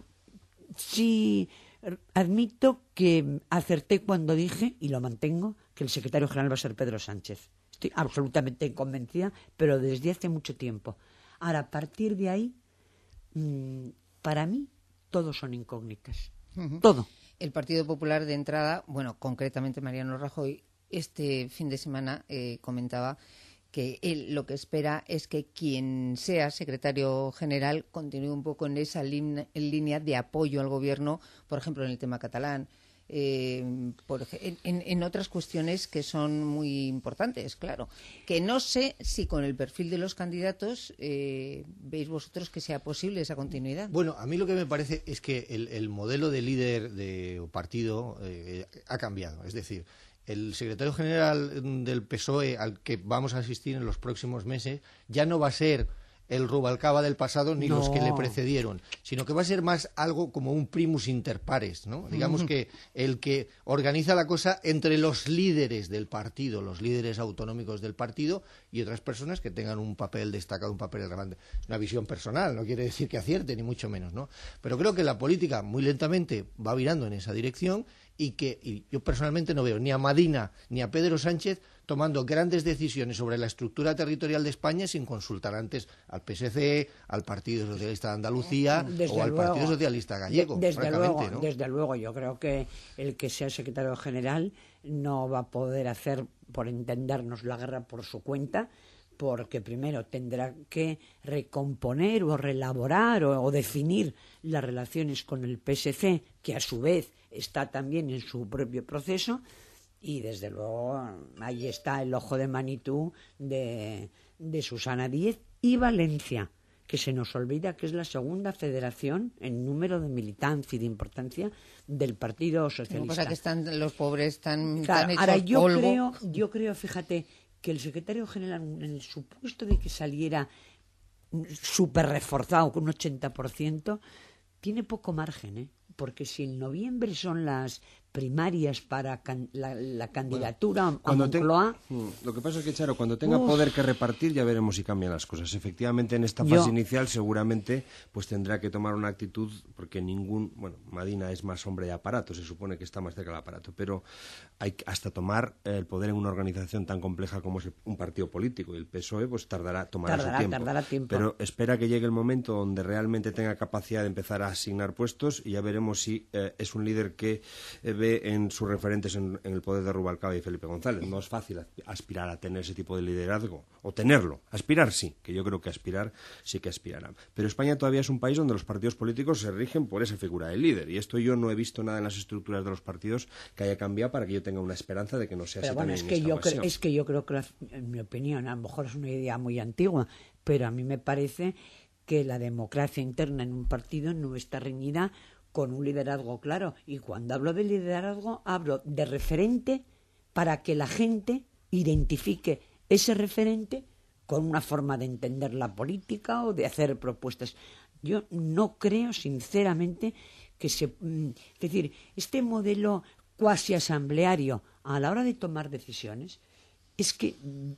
sí admito que acerté cuando dije, y lo mantengo, que el secretario general va a ser Pedro Sánchez. Estoy absolutamente convencida, pero desde hace mucho tiempo. Ahora, a partir de ahí, mmm, para mí, todos son incógnitas. Ujú. Todo. El Partido Popular de entrada, bueno, concretamente Mariano Rajoy, este fin de semana eh, comentaba que él lo que espera es que quien sea secretario general continúe un poco en esa lin- en línea de apoyo al gobierno, por ejemplo, en el tema catalán, eh, por ej- en, en- en otras cuestiones que son muy importantes, claro. Que no sé si con el perfil de los candidatos eh, veis vosotros que sea posible esa continuidad. Bueno, a mí lo que me parece es que el, el modelo de líder de o partido eh, ha cambiado. Es decir, el secretario general del P S O E al que vamos a asistir en los próximos meses ya no va a ser el Rubalcaba del pasado ni No. los que le precedieron, sino que va a ser más algo como un primus inter pares, ¿no? Digamos Ujú. que el que organiza la cosa entre los líderes del partido, los líderes autonómicos del partido y otras personas que tengan un papel destacado, un papel relevante. Es una visión personal, no quiere decir que acierte, ni mucho menos, ¿no? Pero creo que la política muy lentamente va virando en esa dirección y que y yo personalmente no veo ni a Madina ni a Pedro Sánchez tomando grandes decisiones sobre la estructura territorial de España sin consultar antes al P S C, al Partido Socialista de Andalucía desde o al luego, Partido Socialista Gallego. De, desde, luego, ¿no? desde luego, yo creo que el que sea secretario general no va a poder hacer, por entendernos, la guerra por su cuenta, porque primero tendrá que recomponer o reelaborar o, o definir las relaciones con el P S C, que a su vez está también en su propio proceso. Y desde luego ahí está el ojo de Manitú de, de Susana Díez y Valencia, que se nos olvida que es la segunda federación en número de militancia y de importancia del Partido Socialista. Lo que pasa es que están los pobres tan, claro, tan hechos ahora yo polvo. creo, yo creo, fíjate, que el secretario general, en el supuesto de que saliera súper reforzado con un ochenta por ciento, tiene poco margen, ¿eh? Porque si en noviembre son las primarias para can, la, la candidatura bueno, a Moncloa... Ten... Lo que pasa es que, Charo, cuando tenga Uf. poder que repartir ya veremos si cambian las cosas. Efectivamente, en esta fase Yo... inicial seguramente pues tendrá que tomar una actitud, porque ningún... Bueno, Madina es más hombre de aparato, se supone que está más cerca del aparato, pero hay hasta tomar el poder en una organización tan compleja como es un partido político, y el P S O E pues tardará, tomará tardará, su tiempo. Tardará tiempo. Pero espera que llegue el momento donde realmente tenga capacidad de empezar a asignar puestos y ya veremos si eh, es un líder que eh, ve en sus referentes en, en el poder de Rubalcaba y Felipe González. No es fácil aspirar a tener ese tipo de liderazgo, o tenerlo. Aspirar sí, que yo creo que aspirar sí que aspirarán. Pero España todavía es un país donde los partidos políticos se rigen por esa figura del líder, y esto yo no he visto nada en las estructuras de los partidos que haya cambiado para que yo tenga una esperanza de que no sea pero así bueno, también es en que esta yo ocasión. Es que yo creo que, en mi opinión, a lo mejor es una idea muy antigua, pero a mí me parece que la democracia interna en un partido no está reñida con un liderazgo claro. Y cuando hablo de liderazgo, hablo de referente para que la gente identifique ese referente con una forma de entender la política o de hacer propuestas. Yo no creo, sinceramente, que se... Es decir, este modelo cuasi asambleario a la hora de tomar decisiones es que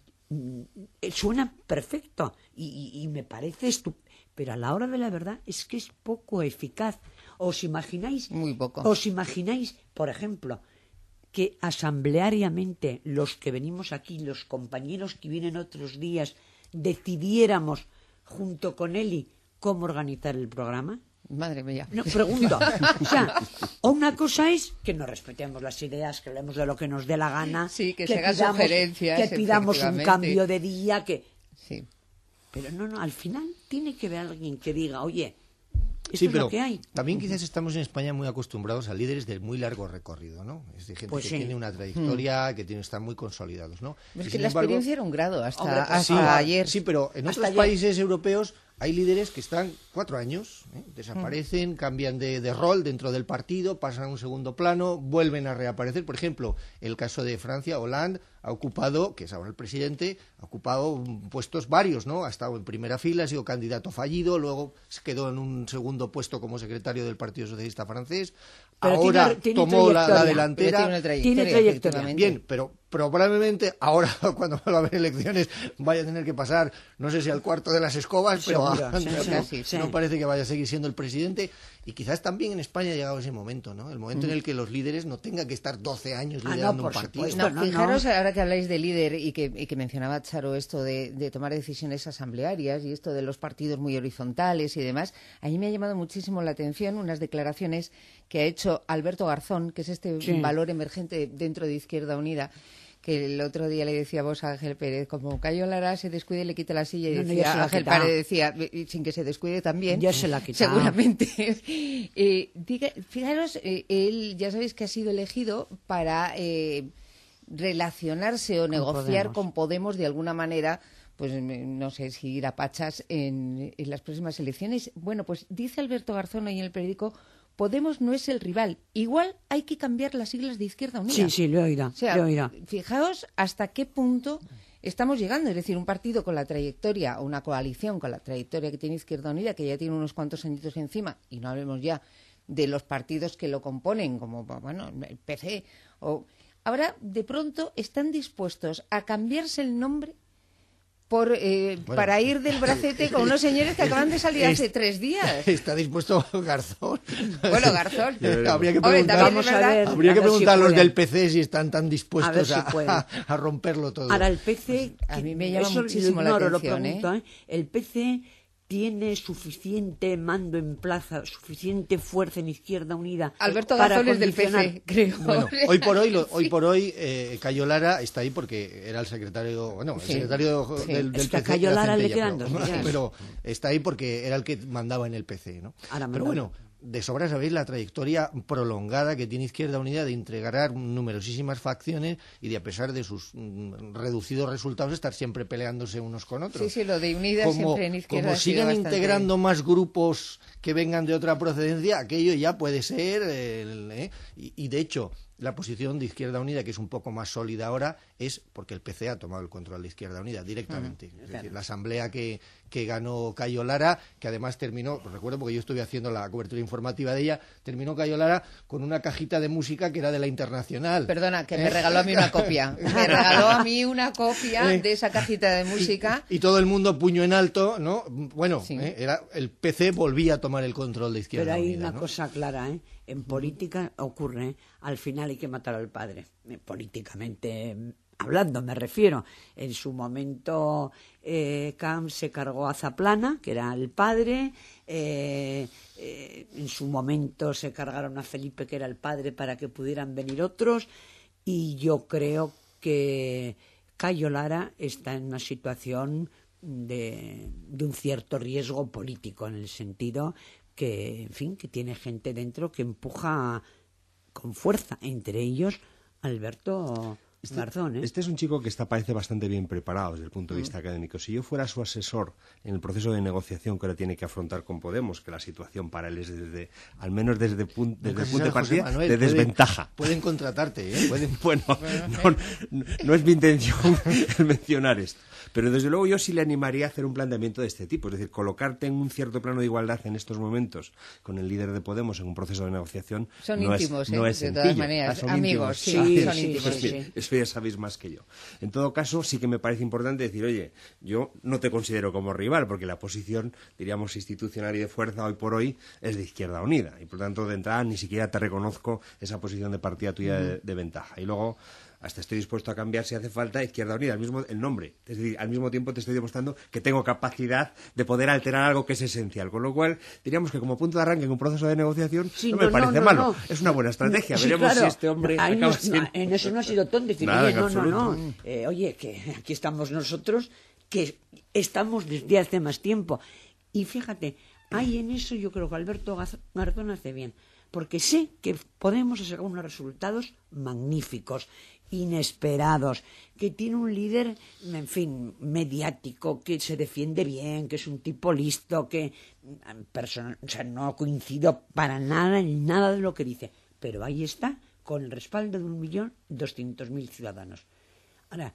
suena perfecto y, y, y me parece estupendo, pero a la hora de la verdad es que es poco eficaz. ¿Os imagináis? Muy poco. ¿Os imagináis, por ejemplo, que asambleariamente los que venimos aquí, los compañeros que vienen otros días, decidiéramos junto con Eli cómo organizar el programa? Madre mía. No, pregunto. O sea, una cosa es que nos respetemos las ideas, que hablemos de lo que nos dé la gana, sí, que, que se hagan pidamos, sugerencias, que pidamos un cambio de día, que... Sí. Pero no, no, al final tiene que haber alguien que diga, oye, esto sí, es pero lo que hay. También quizás estamos en España muy acostumbrados a líderes de muy largo recorrido, ¿no? Es de gente pues que sí. tiene una trayectoria, mm. que tiene, están muy consolidados, ¿no? Es y que la embargo, experiencia era un grado hasta, hombre, hasta sí, ayer. Sí, pero en hasta otros ayer. países europeos hay líderes que están cuatro años, ¿eh? desaparecen, mm. cambian de, de rol dentro del partido, pasan a un segundo plano, vuelven a reaparecer. Por ejemplo, el caso de Francia, Hollande ha ocupado, que es ahora el presidente, ha ocupado puestos varios, ¿no? Ha estado en primera fila, ha sido candidato fallido, luego se quedó en un segundo puesto como secretario del Partido Socialista francés. Pero ahora tiene, tiene tomó la, la delantera. Tiene trayectoria. Tiene trayectoria. Bien, pero probablemente ahora, cuando va a haber elecciones, vaya a tener que pasar, no sé si al cuarto de las escobas, pero Seguro, a, sí, no, sí, sí. no parece que vaya a seguir siendo el presidente. Y quizás también en España ha llegado ese momento, ¿no? El momento mm. en el que los líderes no tengan que estar doce años liderando ah, no, un partido. Supuesto, No, no, fijaros, no. ahora que habláis de líder y que, y que mencionaba Charo esto de, de tomar decisiones asamblearias y esto de los partidos muy horizontales y demás, a mí me ha llamado muchísimo la atención unas declaraciones que ha hecho Alberto Garzón, que es este sí. valor emergente dentro de Izquierda Unida, que el otro día le decía vos a Ángel Pérez, como Cayo Lara se descuide le quita la silla, y no, no, decía Ángel Pérez decía, sin que se descuide también, ya se la ha quitado. Seguramente. eh, diga, fijaros, eh, él ya sabéis que ha sido elegido para eh, relacionarse o con negociar Podemos. con Podemos de alguna manera, pues no sé si ir a pachas en, en las próximas elecciones. Bueno, pues dice Alberto Garzón ahí en el periódico, Podemos no es el rival. Igual hay que cambiar las siglas de Izquierda Unida. Sí, sí, lo he oído. O sea, lo he oído. Fijaos hasta qué punto estamos llegando. Es decir, un partido con la trayectoria, o una coalición con la trayectoria que tiene Izquierda Unida, que ya tiene unos cuantos añitos encima, y no hablemos ya de los partidos que lo componen, como bueno, el P C. O... Ahora, de pronto, están dispuestos a cambiarse el nombre por eh, Bueno. para ir del bracete con unos señores que acaban de salir hace tres días. Está dispuesto Garzón. Bueno, Garzón. Habría que Hombre, preguntar, también es verdad- habría a que ver si preguntar a los pueden. del P C si están tan A ver dispuestos si a, pueden. a, a romperlo todo. Ahora, el P C... A mí me llama eso muchísimo lo la ignoro, atención, lo pregunto, ¿eh? El P C tiene suficiente mando en plaza, suficiente fuerza en Izquierda Unida Alberto para Garzón es del P C, condicionar- creo. Bueno, hoy por hoy, lo- hoy por hoy, eh, Cayo Lara está ahí porque era el secretario, bueno, el Sí. secretario Sí. del, del Es que a P C. Cayo era Lara le Centella, quedan pero, dos días. pero está ahí porque era el que mandaba en el P C, ¿no? Ahora me Pero lo- bueno, de sobra sabéis la trayectoria prolongada que tiene Izquierda Unida de integrar numerosísimas facciones y de, a pesar de sus mm, reducidos resultados, estar siempre peleándose unos con otros. Sí, sí, lo de Unidas Como, siempre en izquierda como ha sido sigan bastante- integrando más grupos que vengan de otra procedencia, aquello ya puede ser, el, ¿eh? y, y de hecho, la posición de Izquierda Unida, que es un poco más sólida ahora, es porque el P C ha tomado el control de Izquierda Unida directamente. Mm, Es claro. decir, la asamblea que, que ganó Cayo Lara, que además terminó, os recuerdo porque yo estuve haciendo la cobertura informativa de ella, terminó Cayo Lara con una cajita de música que era de la Internacional. Perdona, que me ¿Eh? regaló a mí una copia. Me regaló a mí una copia ¿Eh? de esa cajita de música. Y todo el mundo puño en alto, ¿no? Bueno, Sí. ¿eh? era el P C volvía a tomar el control de Izquierda Pero hay Unida, una ¿no? cosa clara, ¿eh? En política ocurre, ¿eh? Al final hay que matar al padre, eh, políticamente eh, hablando, me refiero. En su momento eh, Camps se cargó a Zaplana, que era el padre, eh, eh, en su momento se cargaron a Felipe, que era el padre, para que pudieran venir otros, y yo creo que Cayo Lara está en una situación de, de un cierto riesgo político, en el sentido que, en fin, que tiene gente dentro que empuja con fuerza, entre ellos Alberto Garzón, ¿eh? Este es un chico que está, parece bastante bien preparado desde el punto de vista académico. Si yo fuera su asesor en el proceso de negociación que ahora tiene que afrontar con Podemos, que la situación para él es desde, al menos desde, pun- desde Nunca el se punto de sabe, José partida, Manuel, de pueden- desventaja. Pueden contratarte, ¿eh? Pueden... Bueno, no, no, no es mi intención el mencionar esto. Pero desde luego yo sí le animaría a hacer un planteamiento de este tipo. Es decir, colocarte en un cierto plano de igualdad en estos momentos con el líder de Podemos en un proceso de negociación Son no íntimos, es, no ¿eh? es De todas sencillo. maneras, Ah, son amigos, íntimos. sí, Ah, son íntimos, pues bien, sí. eso ya sabéis más que yo. En todo caso, sí que me parece importante decir, oye, yo no te considero como rival, porque la posición, diríamos, institucional y de fuerza hoy por hoy es de Izquierda Unida. Y por tanto, de entrada, ni siquiera te reconozco esa posición de partida tuya de, de ventaja. Y luego, hasta estoy dispuesto a cambiar si hace falta Izquierda Unida, al mismo, el nombre. Es decir, al mismo tiempo te estoy demostrando que tengo capacidad de poder alterar algo que es esencial. Con lo cual, diríamos que como punto de arranque en un proceso de negociación Sí, no, no, me parece no, no, malo. no. Es una buena estrategia. Sí, Veremos claro. si este hombre Ahí no- acaba siendo... en eso no ha sido tonto decir, Nada, oye, en no, no, absoluto. no, eh, oye, que aquí estamos nosotros, que estamos desde hace más tiempo. Y fíjate, ahí en eso yo creo que Alberto Gaz- Garzón hace bien, porque sé que podemos sacar unos resultados magníficos, inesperados, que tiene un líder, en fin, mediático, que se defiende bien, que es un tipo listo, que persona, o sea, no coincido para nada en nada de lo que dice, pero ahí está, con el respaldo de un millón doscientos mil ciudadanos. Ahora,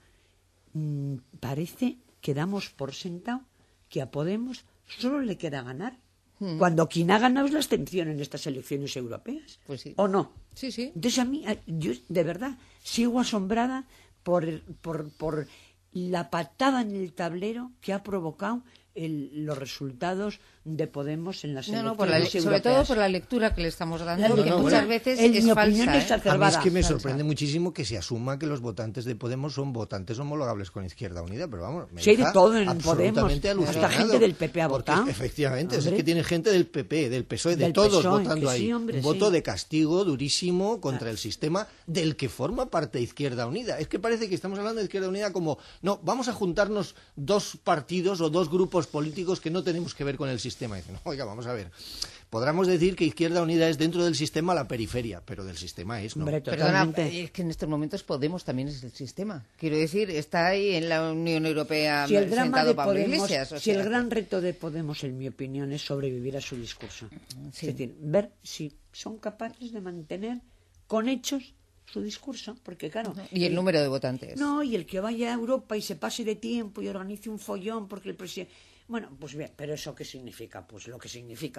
mmm, parece que damos por sentado que a Podemos solo le queda ganar, Hmm. cuando quien ha ganado es la abstención en estas elecciones europeas. Pues sí. ¿O no? Sí, sí. Entonces a mí, a- yo de verdad sigo asombrada por, por, por la patada en el tablero que ha provocado el- los resultados de Podemos en las No, elecciones no, por la, europeas. sobre todo por la lectura que le estamos dando, No, que no, muchas bueno, veces en es mi falsa. opinión ¿eh? es A mí es que me Falsa. sorprende muchísimo que se asuma que los votantes de Podemos son votantes homologables con Izquierda Unida, pero vamos, me Sí, hay de deja todo en absolutamente Podemos. Hasta alucinado. gente del P P ha Porque, votado. efectivamente, es Hombre. que tiene gente del P P, del P S O E, de Del todos P S O E, votando que ahí. sí, hombre, Un voto sí. de castigo durísimo contra el sistema del que forma parte Izquierda Unida. Es que parece que estamos hablando de Izquierda Unida como, no, vamos a juntarnos dos partidos o dos grupos políticos que no tenemos que ver con el sistema. Y dicen, oiga, vamos a ver. Podríamos decir que Izquierda Unida es dentro del sistema la periferia, pero del sistema es, ¿no? Hombre, Perdona, totalmente. es que en estos momentos Podemos también es el sistema. Quiero decir, está ahí en la Unión Europea Si el drama sentado de Pablo Podemos, Iglesias. o si el sea. gran reto de Podemos, en mi opinión, es sobrevivir a su discurso. Sí. Es decir, ver si son capaces de mantener con hechos su discurso, porque claro... Y el número de votantes. No, y el que vaya a Europa y se pase de tiempo y organice un follón porque el presidente... Bueno, pues bien, pero ¿eso qué significa? Pues lo que significa.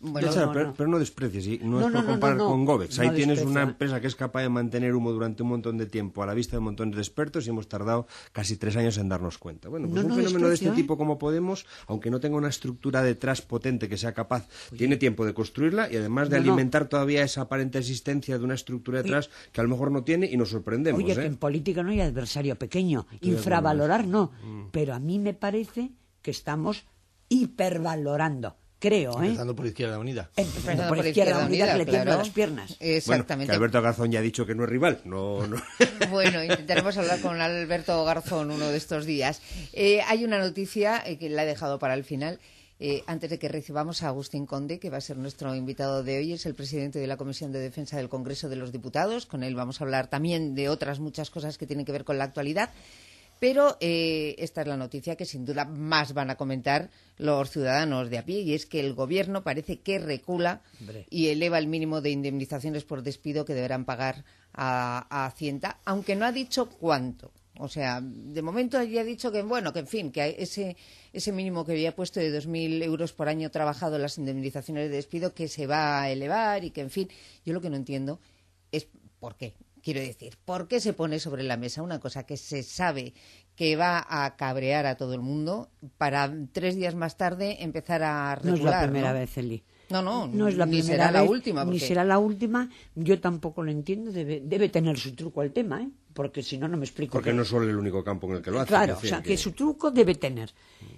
Bueno, ya, no, pero, no. pero no desprecies, ¿sí? no, No, es no, por no, comparar no, no. con Gobex. Ahí No tienes desprecio, una ¿eh? empresa que es capaz de mantener humo durante un montón de tiempo a la vista de montones de expertos y hemos tardado casi tres años en darnos cuenta. Bueno, pues No, un no fenómeno de este desprecio, ¿eh? tipo como Podemos, aunque no tenga una estructura detrás potente que sea capaz, Oye. tiene tiempo de construirla y además de no, alimentar no. todavía esa aparente existencia de una estructura detrás Oye. que a lo mejor no tiene y nos sorprendemos. Oye, ¿eh? que en política no hay adversario pequeño. Estoy Infravalorar no. Mm. Pero a mí me parece que estamos hipervalorando. Creo, ¿eh? Empezando por Izquierda Unida. Empezando por, por Izquierda, Izquierda Unida, que le tiemblan las piernas. Exactamente. Bueno, que Alberto Garzón ya ha dicho que no es rival. No, no. Bueno, intentaremos hablar con Alberto Garzón uno de estos días. Eh, hay una noticia eh, que la he dejado para el final. Eh, antes de que recibamos a Agustín Conde, que va a ser nuestro invitado de hoy, es el presidente de la Comisión de Defensa del Congreso de los Diputados. Con él vamos a hablar también de otras muchas cosas que tienen que ver con la actualidad. Pero eh, esta es la noticia que sin duda más van a comentar los ciudadanos de a pie, y es que el Gobierno parece que recula Hombre. y eleva el mínimo de indemnizaciones por despido que deberán pagar a, a Hacienda, aunque no ha dicho cuánto. O sea, de momento ya ha dicho que, bueno, que en fin, que ese, ese mínimo que había puesto de dos mil euros por año trabajado en las indemnizaciones de despido, que se va a elevar y que, en fin, yo lo que no entiendo es por qué. Quiero decir, ¿por qué se pone sobre la mesa una cosa que se sabe que va a cabrear a todo el mundo para tres días más tarde empezar a regular? No es la primera ¿no? vez, Eli. No, no, no es la ni primera será vez, la última. Porque... Ni será la última. Yo tampoco lo entiendo. Debe, debe tener su truco el tema, ¿eh? Porque si no, no me explico. Porque que... no es solo el único campo en el que lo hace. Claro, decir, o sea, que... que su truco debe tener.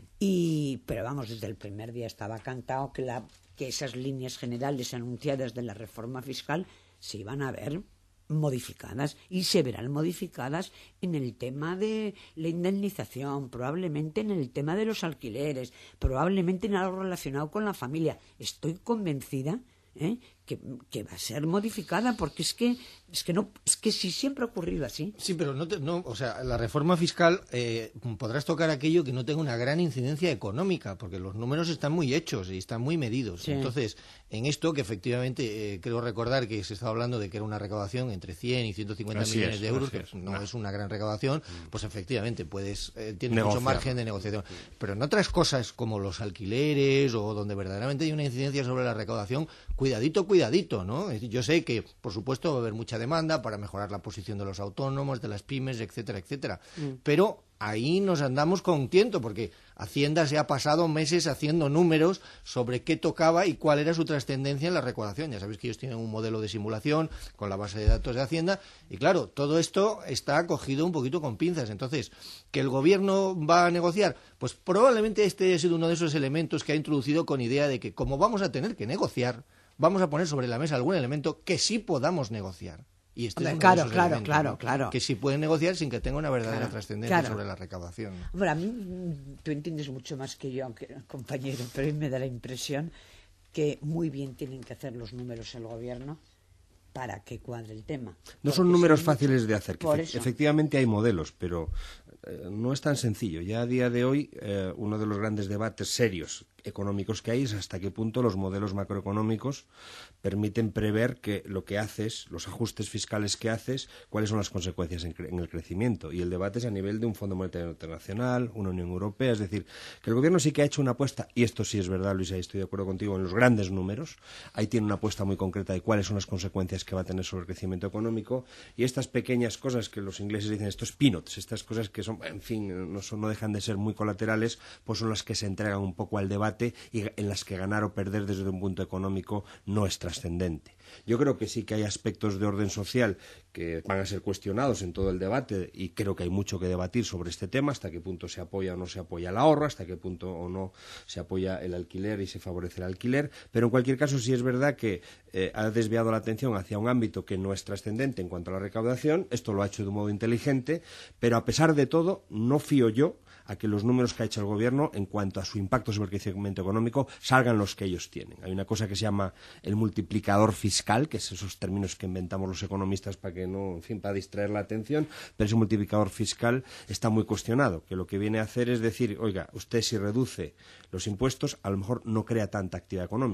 Y, pero vamos, desde el primer día estaba cantado que, la, que esas líneas generales anunciadas de la reforma fiscal se iban a ver modificadas y se verán modificadas en el tema de la indemnización, probablemente en el tema de los alquileres, probablemente en algo relacionado con la familia. Estoy convencida ¿eh? que, que va a ser modificada porque es que es que no es que si siempre ha ocurrido así. Sí, pero no, te, no o sea, la reforma fiscal eh, podrás tocar aquello que no tenga una gran incidencia económica, porque los números están muy hechos y están muy medidos. Sí. Entonces, en esto que efectivamente eh, creo recordar que se estaba hablando de que era una recaudación entre cien y ciento cincuenta así millones es, de euros, que es. no, no es una gran recaudación, pues efectivamente puedes eh, tienes Negociar. mucho margen de negociación. Pero en otras cosas como los alquileres o donde verdaderamente hay una incidencia sobre la recaudación, cuidadito, cuidadito, ¿no? Yo sé que, por supuesto, va a haber mucha demanda para mejorar la posición de los autónomos, de las pymes, etcétera, etcétera. Mm. Pero ahí nos andamos con tiento, porque Hacienda se ha pasado meses haciendo números sobre qué tocaba y cuál era su trascendencia en la recaudación. Ya sabéis que ellos tienen un modelo de simulación con la base de datos de Hacienda y, claro, todo esto está cogido un poquito con pinzas. Entonces, ¿que el Gobierno va a negociar? Pues probablemente este ha sido uno de esos elementos que ha introducido con idea de que, como vamos a tener que negociar, vamos a poner sobre la mesa algún elemento que sí podamos negociar. Y este Hombre, es uno claro, de esos claro, elementos, claro, ¿no? claro. Que sí pueden negociar sin que tenga una verdadera claro, trascendencia claro. sobre la recaudación. Hombre, a mí tú entiendes mucho más que yo, aunque compañero, pero a mí me da la impresión que muy bien tienen que hacer los números el Gobierno para que cuadre el tema. No son números fáciles de hacer. Que por efe- eso. Efectivamente hay modelos, pero eh, no es tan sencillo. Ya a día de hoy eh, uno de los grandes debates serios económicos que hay es hasta qué punto los modelos macroeconómicos permiten prever que lo que haces, los ajustes fiscales que haces, cuáles son las consecuencias en, cre- en el crecimiento. Y el debate es a nivel de un Fondo Monetario Internacional, una Unión Europea. Es decir, que el Gobierno sí que ha hecho una apuesta, y esto sí es verdad, Luis, ahí estoy de acuerdo contigo, en los grandes números. Ahí tiene una apuesta muy concreta de cuáles son las consecuencias que va a tener sobre el crecimiento económico. Y estas pequeñas cosas que los ingleses dicen, estos peanuts, estas cosas que son, en fin, no, son, no dejan de ser muy colaterales, pues son las que se entregan un poco al debate y en las que ganar o perder desde un punto económico no es trascendente. Yo creo que sí que hay aspectos de orden social que van a ser cuestionados en todo el debate y creo que hay mucho que debatir sobre este tema, hasta qué punto se apoya o no se apoya el ahorro, hasta qué punto o no se apoya el alquiler y se favorece el alquiler, pero en cualquier caso sí es verdad que eh, ha desviado la atención hacia un ámbito que no es trascendente en cuanto a la recaudación. Esto lo ha hecho de un modo inteligente, pero a pesar de todo no fío yo a que los números que ha hecho el Gobierno en cuanto a su impacto sobre el crecimiento económico salgan los que ellos tienen. Hay una cosa que se llama el multiplicador fiscal, que es esos términos que inventamos los economistas para que no, en fin, para distraer la atención, pero ese multiplicador fiscal está muy cuestionado, que lo que viene a hacer es decir, oiga, usted si reduce los impuestos, a lo mejor no crea tanta actividad económica.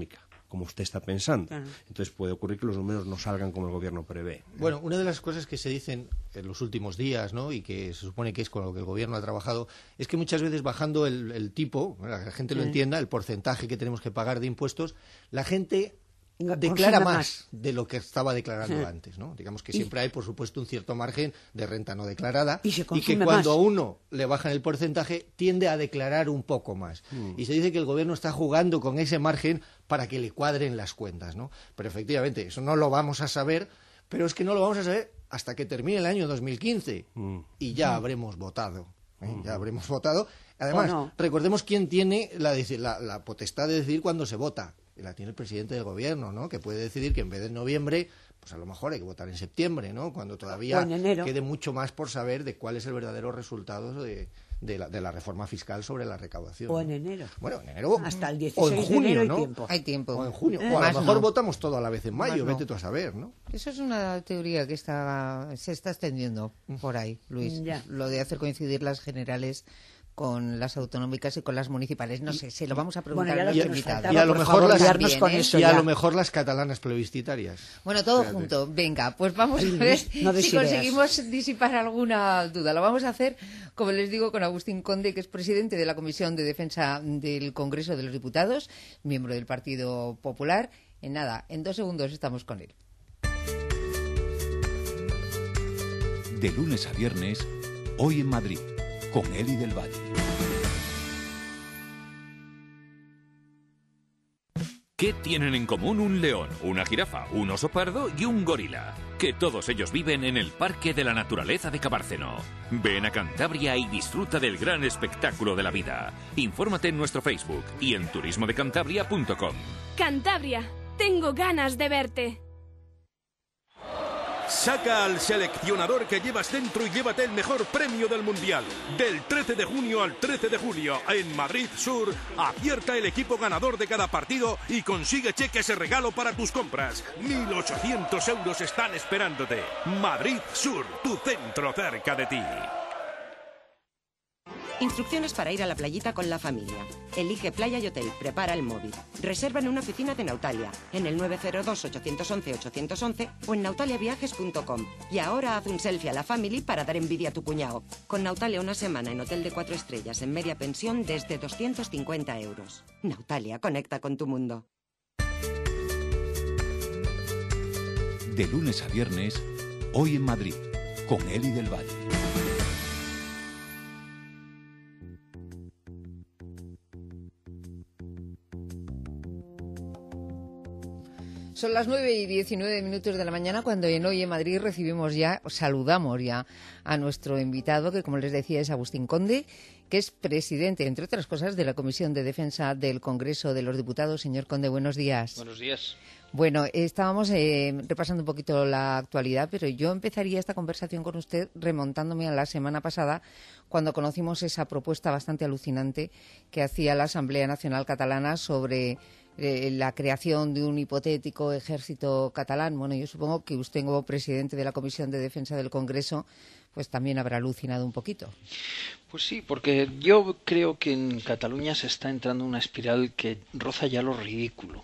como usted está pensando. Claro. Entonces puede ocurrir que los números no salgan como el gobierno prevé. Bueno, una de las cosas que se dicen en los últimos días, ¿no?, y que se supone que es con lo que el gobierno ha trabajado, es que muchas veces bajando el, el tipo, para que la gente lo Sí. entienda, el porcentaje que tenemos que pagar de impuestos, la gente Consume declara más. más de lo que estaba declarando Sí. antes, ¿no? Digamos que Y- siempre hay, por supuesto, un cierto margen de renta no declarada Y se que consume cuando más. a uno le bajan el porcentaje tiende a declarar un poco más. Mm. Y se dice que el gobierno está jugando con ese margen para que le cuadren las cuentas, ¿no? Pero efectivamente, eso no lo vamos a saber, pero es que no lo vamos a saber hasta que termine el año dos mil quince Mm. y ya habremos votado. ¿eh? Ya habremos votado. Además, ¿O no? recordemos quién tiene la, deci- la, la potestad de decidir cuándo se vota. Y la tiene el presidente del gobierno, ¿no? Que puede decidir que en vez de en noviembre, pues a lo mejor hay que votar en septiembre, ¿no? Cuando todavía O en enero. quede mucho más por saber de cuál es el verdadero resultado de, de, la, de la reforma fiscal sobre la recaudación. O en enero. Bueno, en enero. Hasta el o en dieciséis de junio, enero hay ¿no? tiempo. Hay tiempo. O en junio. Eh, o a más lo mejor no. votamos todo a la vez en mayo, Más vete no. tú a saber, ¿no? Eso es una teoría que está, se está extendiendo por ahí, Luis. Ya. Lo de hacer coincidir las generales con las autonómicas y con las municipales. No sé, se lo vamos a preguntar Bueno, ya a lo los que nos invitados. faltaba, Y a lo por mejor favor, las, liarnos con eso y a ya. lo mejor las catalanas plebiscitarias. Bueno, todo Fíjate. junto. Venga, pues vamos a Ay, ver Luis, no des si ideas. conseguimos disipar alguna duda. Lo vamos a hacer, como les digo, con Agustín Conde, que es presidente de la Comisión de Defensa del Congreso de los Diputados, miembro del Partido Popular. En nada, en dos segundos estamos con él. De lunes a viernes, Hoy en Madrid, con Eli del Valle. ¿Qué tienen en común un león, una jirafa, un oso pardo y un gorila? Que todos ellos viven en el Parque de la Naturaleza de Cabárceno. Ven a Cantabria y disfruta del gran espectáculo de la vida. Infórmate en nuestro Facebook y en turismo de cantabria punto com. Cantabria, tengo ganas de verte. Saca al seleccionador que llevas dentro y llévate el mejor premio del Mundial. Del trece de junio al trece de julio, en Madrid Sur, acierta el equipo ganador de cada partido y consigue cheques de regalo para tus compras. mil ochocientos euros están esperándote. Madrid Sur, tu centro cerca de ti. Instrucciones para ir a la playita con la familia. Elige playa y hotel, prepara el móvil. Reserva en una oficina de Nautalia, en el nueve cero dos, ocho once, ocho once once o en nautalia viajes punto com. Y ahora haz un selfie a la family para dar envidia a tu cuñado. Con Nautalia una semana en hotel de cuatro estrellas en media pensión desde doscientos cincuenta euros. Nautalia, conecta con tu mundo. De lunes a viernes, Hoy en Madrid, con Eli del Valle. Son las nueve y diecinueve minutos de la mañana cuando en Hoy en Madrid recibimos ya, saludamos ya a nuestro invitado, que como les decía es Agustín Conde, que es presidente, entre otras cosas, de la Comisión de Defensa del Congreso de los Diputados. Señor Conde, buenos días. Buenos días. Bueno, estábamos eh, repasando un poquito la actualidad, pero yo empezaría esta conversación con usted remontándome a la semana pasada, cuando conocimos esa propuesta bastante alucinante que hacía la Asamblea Nacional Catalana sobre eh, la creación de un hipotético ejército catalán. Bueno, yo supongo que usted, como presidente de la Comisión de Defensa del Congreso, pues también habrá alucinado un poquito. Pues sí, porque yo creo que en Cataluña se está entrando en una espiral que roza ya lo ridículo.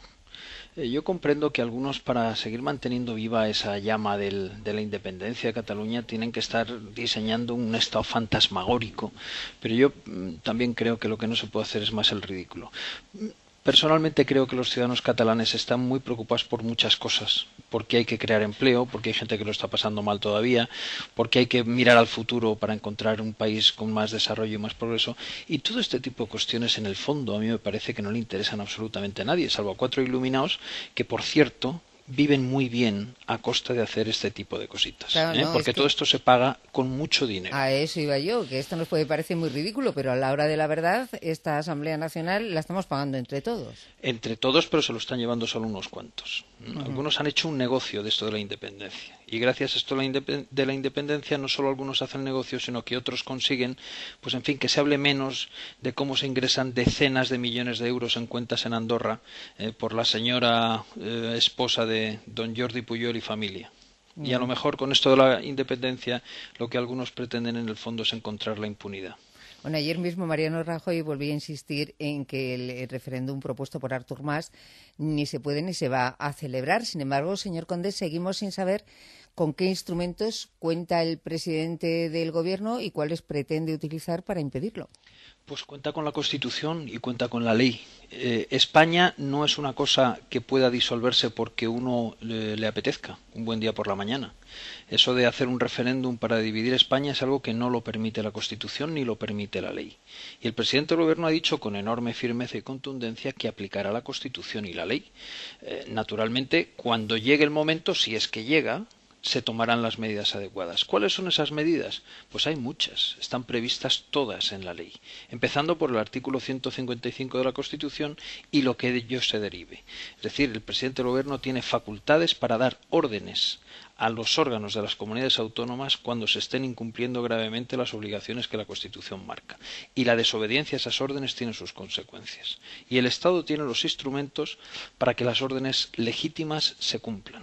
Yo comprendo que algunos, para seguir manteniendo viva esa llama del, de la independencia de Cataluña, tienen que estar diseñando un estado fantasmagórico, pero yo mm, también creo que lo que no se puede hacer es más el ridículo. Personalmente creo que los ciudadanos catalanes están muy preocupados por muchas cosas, porque hay que crear empleo, porque hay gente que lo está pasando mal todavía, porque hay que mirar al futuro para encontrar un país con más desarrollo y más progreso, y todo este tipo de cuestiones en el fondo a mí me parece que no le interesan absolutamente a nadie, salvo a cuatro iluminados que, por cierto, viven muy bien a costa de hacer este tipo de cositas, Claro, ¿eh? no, porque es que- todo esto se paga con mucho dinero. A eso iba yo, que esto nos puede parecer muy ridículo, pero a la hora de la verdad, esta Asamblea Nacional la estamos pagando entre todos. Entre todos, pero se lo están llevando solo unos cuantos. Ujú. Algunos han hecho un negocio de esto de la independencia. Y gracias a esto de la, independ- de la independencia, no solo algunos hacen negocio, sino que otros consiguen, pues en fin, que se hable menos de cómo se ingresan decenas de millones de euros en cuentas en Andorra eh, por la señora eh, esposa de don Jordi Pujol y familia. Y a lo mejor con esto de la independencia, lo que algunos pretenden en el fondo es encontrar la impunidad. Bueno, ayer mismo Mariano Rajoy volvía a insistir en que el, el referéndum propuesto por Artur Mas ni se puede ni se va a celebrar. Sin embargo, señor Conde, seguimos sin saber con qué instrumentos cuenta el presidente del Gobierno y cuáles pretende utilizar para impedirlo. Pues cuenta con la Constitución y cuenta con la ley. Eh, España no es una cosa que pueda disolverse porque uno le, le apetezca un buen día por la mañana. Eso de hacer un referéndum para dividir España es algo que no lo permite la Constitución ni lo permite la ley. Y el presidente del Gobierno ha dicho con enorme firmeza y contundencia que aplicará la Constitución y la ley. Eh, naturalmente, cuando llegue el momento, si es que llega, se tomarán las medidas adecuadas. ¿Cuáles son esas medidas? Pues hay muchas, están previstas todas en la ley, empezando por el artículo ciento cincuenta y cinco de la Constitución y lo que de ello se derive. Es decir, el presidente del Gobierno tiene facultades para dar órdenes a los órganos de las comunidades autónomas cuando se estén incumpliendo gravemente las obligaciones que la Constitución marca. Y la desobediencia a esas órdenes tiene sus consecuencias. Y el Estado tiene los instrumentos para que las órdenes legítimas se cumplan.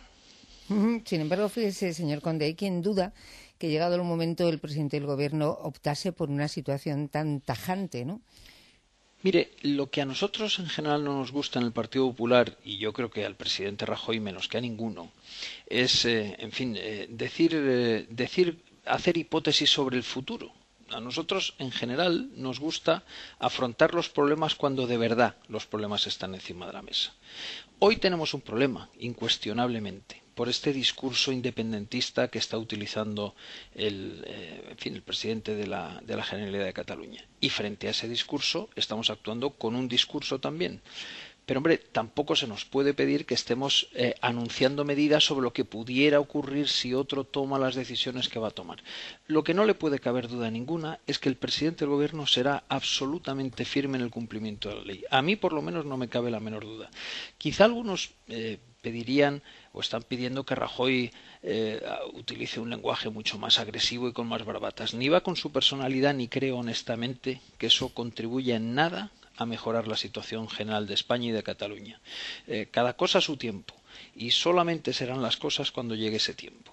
Sin embargo, fíjese, señor Conde, hay quien duda que llegado el momento el presidente del Gobierno optase por una situación tan tajante, ¿no? Mire, lo que a nosotros en general no nos gusta en el Partido Popular, y yo creo que al presidente Rajoy menos que a ninguno, es, eh, en fin, eh, decir, eh, decir, hacer hipótesis sobre el futuro. A nosotros, en general, nos gusta afrontar los problemas cuando de verdad los problemas están encima de la mesa. Hoy tenemos un problema, incuestionablemente, por este discurso independentista que está utilizando el, eh, en fin, el presidente de la, de la Generalidad de Cataluña. Y frente a ese discurso estamos actuando con un discurso también. Pero, hombre, tampoco se nos puede pedir que estemos eh, anunciando medidas sobre lo que pudiera ocurrir si otro toma las decisiones que va a tomar. Lo que no le puede caber duda ninguna es que el presidente del Gobierno será absolutamente firme en el cumplimiento de la ley. A mí, por lo menos, no me cabe la menor duda. Quizá algunos eh, pedirían o están pidiendo que Rajoy eh, utilice un lenguaje mucho más agresivo y con más bravatas. Ni va con su personalidad, ni creo honestamente que eso contribuya en nada a mejorar la situación general de España y de Cataluña. Eh, cada cosa a su tiempo, y solamente serán las cosas cuando llegue ese tiempo.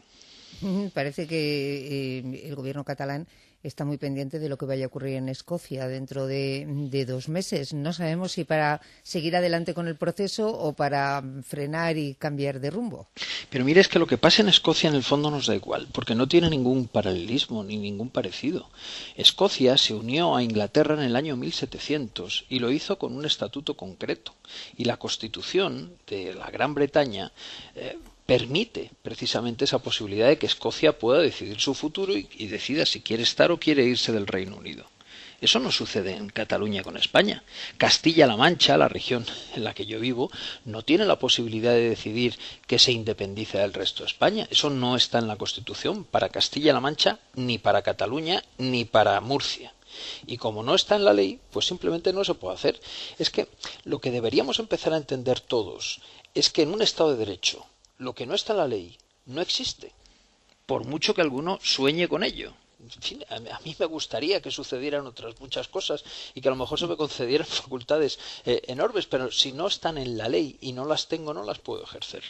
Parece que eh, el gobierno catalán está muy pendiente de lo que vaya a ocurrir en Escocia dentro de, de dos meses. No sabemos si para seguir adelante con el proceso o para frenar y cambiar de rumbo. Pero mire, es que lo que pasa en Escocia en el fondo nos da igual, porque no tiene ningún paralelismo ni ningún parecido. Escocia se unió a Inglaterra en el año mil setecientos y lo hizo con un estatuto concreto. Y la Constitución de la Gran Bretaña eh, permite precisamente esa posibilidad de que Escocia pueda decidir su futuro y, y decida si quiere estar o quiere irse del Reino Unido. Eso no sucede en Cataluña con España. Castilla-La Mancha, la región en la que yo vivo, no tiene la posibilidad de decidir que se independice del resto de España. Eso no está en la Constitución para Castilla-La Mancha, ni para Cataluña, ni para Murcia. Y como no está en la ley, pues simplemente no se puede hacer. Es que lo que deberíamos empezar a entender todos es que en un Estado de Derecho lo que no está en la ley no existe, por mucho que alguno sueñe con ello. En fin, a mí me gustaría que sucedieran otras muchas cosas y que a lo mejor se me concedieran facultades eh, enormes, pero si no están en la ley y no las tengo, no las puedo ejercer.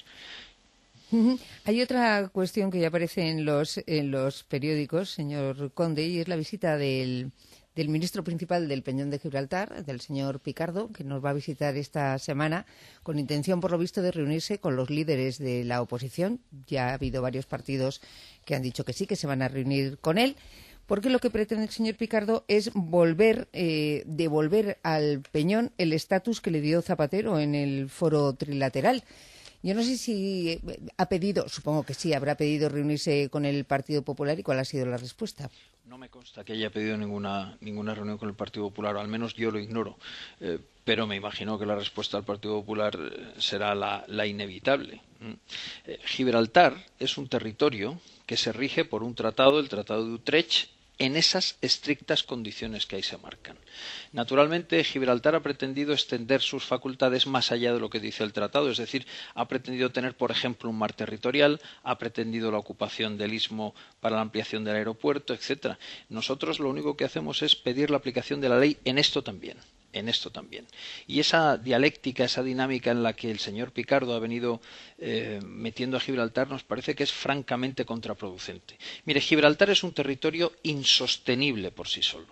Hay otra cuestión que ya aparece en los, en los periódicos, señor Conde, y es la visita del, del ministro principal del Peñón de Gibraltar, del señor Picardo, que nos va a visitar esta semana con intención, por lo visto, de reunirse con los líderes de la oposición. Ya ha habido varios partidos que han dicho que sí, que se van a reunir con él, porque lo que pretende el señor Picardo es volver, eh, devolver al Peñón el estatus que le dio Zapatero en el foro trilateral. Yo no sé si ha pedido, supongo que sí, habrá pedido reunirse con el Partido Popular y cuál ha sido la respuesta. No me consta que haya pedido ninguna ninguna reunión con el Partido Popular, o al menos yo lo ignoro, eh, pero me imagino que la respuesta del Partido Popular será la, la inevitable. Eh, Gibraltar es un territorio que se rige por un tratado, el Tratado de Utrecht, en esas estrictas condiciones que ahí se marcan. Naturalmente, Gibraltar ha pretendido extender sus facultades más allá de lo que dice el tratado, es decir, ha pretendido tener, por ejemplo, un mar territorial, ha pretendido la ocupación del istmo para la ampliación del aeropuerto, etcétera. Nosotros lo único que hacemos es pedir la aplicación de la ley en esto también. en esto también. Y esa dialéctica, esa dinámica en la que el señor Picardo ha venido eh, metiendo a Gibraltar nos parece que es francamente contraproducente. Mire, Gibraltar es un territorio insostenible por sí solo.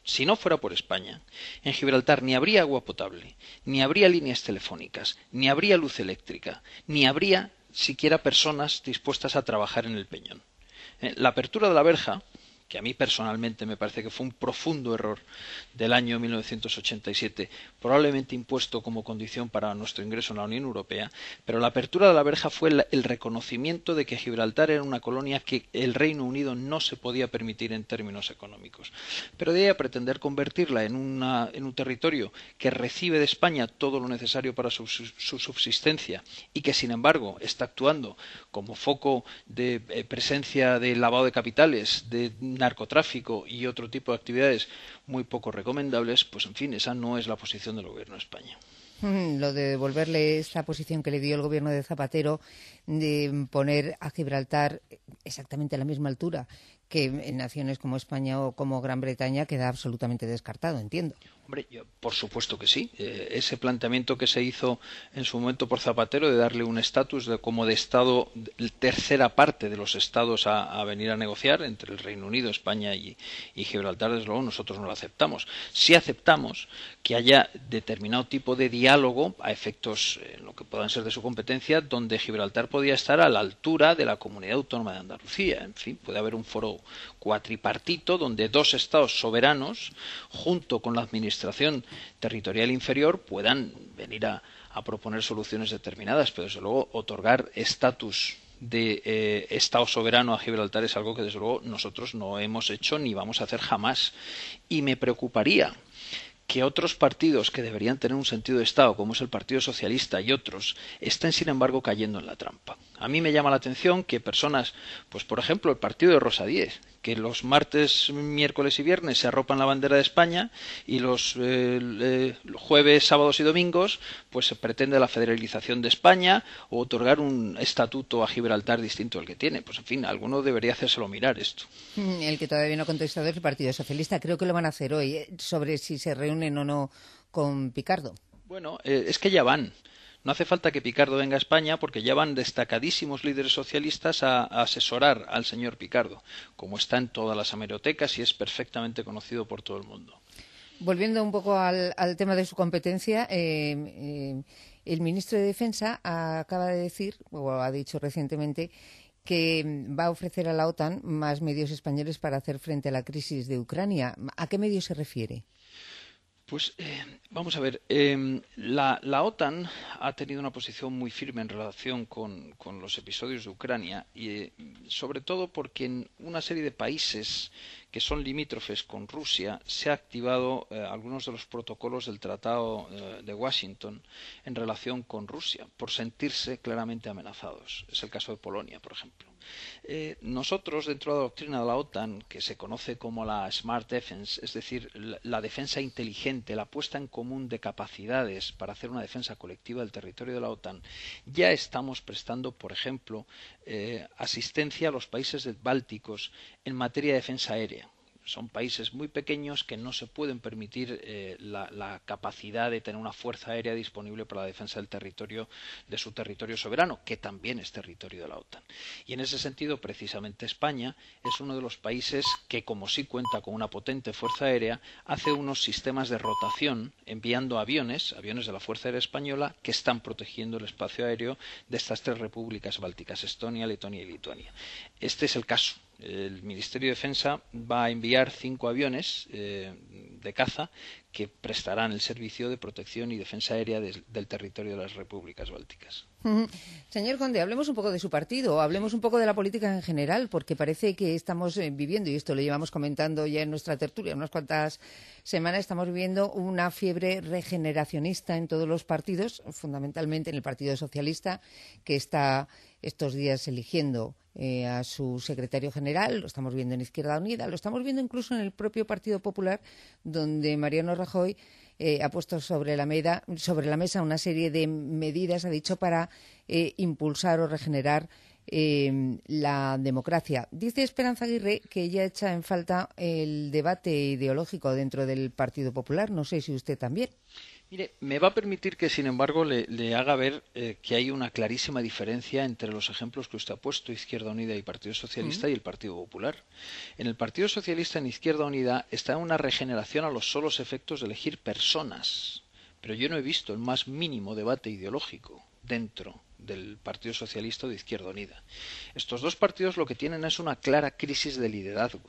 si no fuera por España, en Gibraltar ni habría agua potable, ni habría líneas telefónicas, ni habría luz eléctrica, ni habría siquiera personas dispuestas a trabajar en el peñón. Eh, la apertura de la verja, que a mí personalmente me parece que fue un profundo error del año mil novecientos ochenta y siete, probablemente impuesto como condición para nuestro ingreso en la Unión Europea, pero la apertura de la verja fue el, el reconocimiento de que Gibraltar era una colonia que el Reino Unido no se podía permitir en términos económicos. Pero de ahí a pretender convertirla en, una, en un territorio que recibe de España todo lo necesario para su, su, su subsistencia y que, sin embargo, está actuando como foco de eh, presencia de lavado de capitales, de narcotráfico y otro tipo de actividades muy poco recomendables, pues en fin, esa no es la posición del Gobierno de España. Lo de devolverle esta posición que le dio el Gobierno de Zapatero de poner a Gibraltar exactamente a la misma altura que en naciones como España o como Gran Bretaña queda absolutamente descartado, entiendo. Hombre, yo, por supuesto que sí. Eh, ese planteamiento que se hizo en su momento por Zapatero de darle un estatus de, como de Estado, de, tercera parte de los Estados a, a venir a negociar entre el Reino Unido, España y, y Gibraltar, desde luego nosotros no lo aceptamos. Sí aceptamos que haya determinado tipo de diálogo a efectos en eh, lo que puedan ser de su competencia, donde Gibraltar podía estar a la altura de la Comunidad Autónoma de Andalucía. En fin, puede haber un foro cuatripartito donde dos Estados soberanos, junto con la Administración territorial inferior, puedan venir a, a proponer soluciones determinadas, pero desde luego otorgar estatus de eh, Estado soberano a Gibraltar es algo que desde luego nosotros no hemos hecho ni vamos a hacer jamás. Y me preocuparía que otros partidos que deberían tener un sentido de Estado, como es el Partido Socialista y otros, estén sin embargo cayendo en la trampa. A mí me llama la atención que personas, pues por ejemplo el partido de Rosa Díez, que los martes, miércoles y viernes se arropan la bandera de España y los eh, eh, jueves, sábados y domingos pues se pretende la federalización de España o otorgar un estatuto a Gibraltar distinto al que tiene. Pues en fin, alguno debería hacérselo mirar esto. El que todavía no ha contestado es el Partido Socialista. Creo que lo van a hacer hoy, ¿eh? Sobre si se reúnen o no con Picardo. Bueno, eh, es que ya van. No hace falta que Picardo venga a España porque ya van destacadísimos líderes socialistas a, a asesorar al señor Picardo, como está en todas las hemerotecas y es perfectamente conocido por todo el mundo. Volviendo un poco al, al tema de su competencia, eh, eh, el ministro de Defensa acaba de decir, o ha dicho recientemente, que va a ofrecer a la OTAN más medios españoles para hacer frente a la crisis de Ucrania. ¿A qué medios se refiere? Pues eh, vamos a ver, eh, la, la OTAN ha tenido una posición muy firme en relación con, con los episodios de Ucrania y eh, sobre todo porque en una serie de países que son limítrofes con Rusia se ha activado eh, algunos de los protocolos del Tratado eh, de Washington en relación con Rusia por sentirse claramente amenazados. Es el caso de Polonia, por ejemplo. Eh, nosotros, dentro de la doctrina de la OTAN, que se conoce como la Smart Defense, es decir, la, la defensa inteligente, la puesta en común de capacidades para hacer una defensa colectiva del territorio de la OTAN, ya estamos prestando, por ejemplo, eh, asistencia a los países bálticos en materia de defensa aérea. Son países muy pequeños que no se pueden permitir eh, la, la capacidad de tener una fuerza aérea disponible para la defensa del territorio, de su territorio soberano, que también es territorio de la OTAN. Y en ese sentido, precisamente España es uno de los países que, como sí cuenta con una potente fuerza aérea, hace unos sistemas de rotación enviando aviones, aviones de la Fuerza Aérea Española, que están protegiendo el espacio aéreo de estas tres repúblicas bálticas, Estonia, Letonia y Lituania. Este es el caso. El Ministerio de Defensa va a enviar cinco aviones eh, de caza que prestarán el servicio de protección y defensa aérea de, del territorio de las repúblicas bálticas. Uh-huh. Señor Conde, hablemos un poco de su partido, hablemos un poco de la política en general, porque parece que estamos eh, viviendo, y esto lo llevamos comentando ya en nuestra tertulia unas cuantas semanas, estamos viviendo una fiebre regeneracionista en todos los partidos, fundamentalmente en el Partido Socialista, que está estos días eligiendo Eh, a su secretario general, lo estamos viendo en Izquierda Unida, lo estamos viendo incluso en el propio Partido Popular, donde Mariano Rajoy eh, ha puesto sobre la, meda, sobre la mesa una serie de medidas, ha dicho, para eh, impulsar o regenerar eh, la democracia. Dice Esperanza Aguirre que ella echa en falta el debate ideológico dentro del Partido Popular. No sé si usted también. Mire, me va a permitir que, sin embargo, le, le haga ver eh, que hay una clarísima diferencia entre los ejemplos que usted ha puesto, Izquierda Unida y Partido Socialista, mm. y el Partido Popular. En el Partido Socialista, en Izquierda Unida, está una regeneración a los solos efectos de elegir personas. Pero yo no he visto el más mínimo debate ideológico dentro del Partido Socialista o de Izquierda Unida. Estos dos partidos lo que tienen es una clara crisis de liderazgo.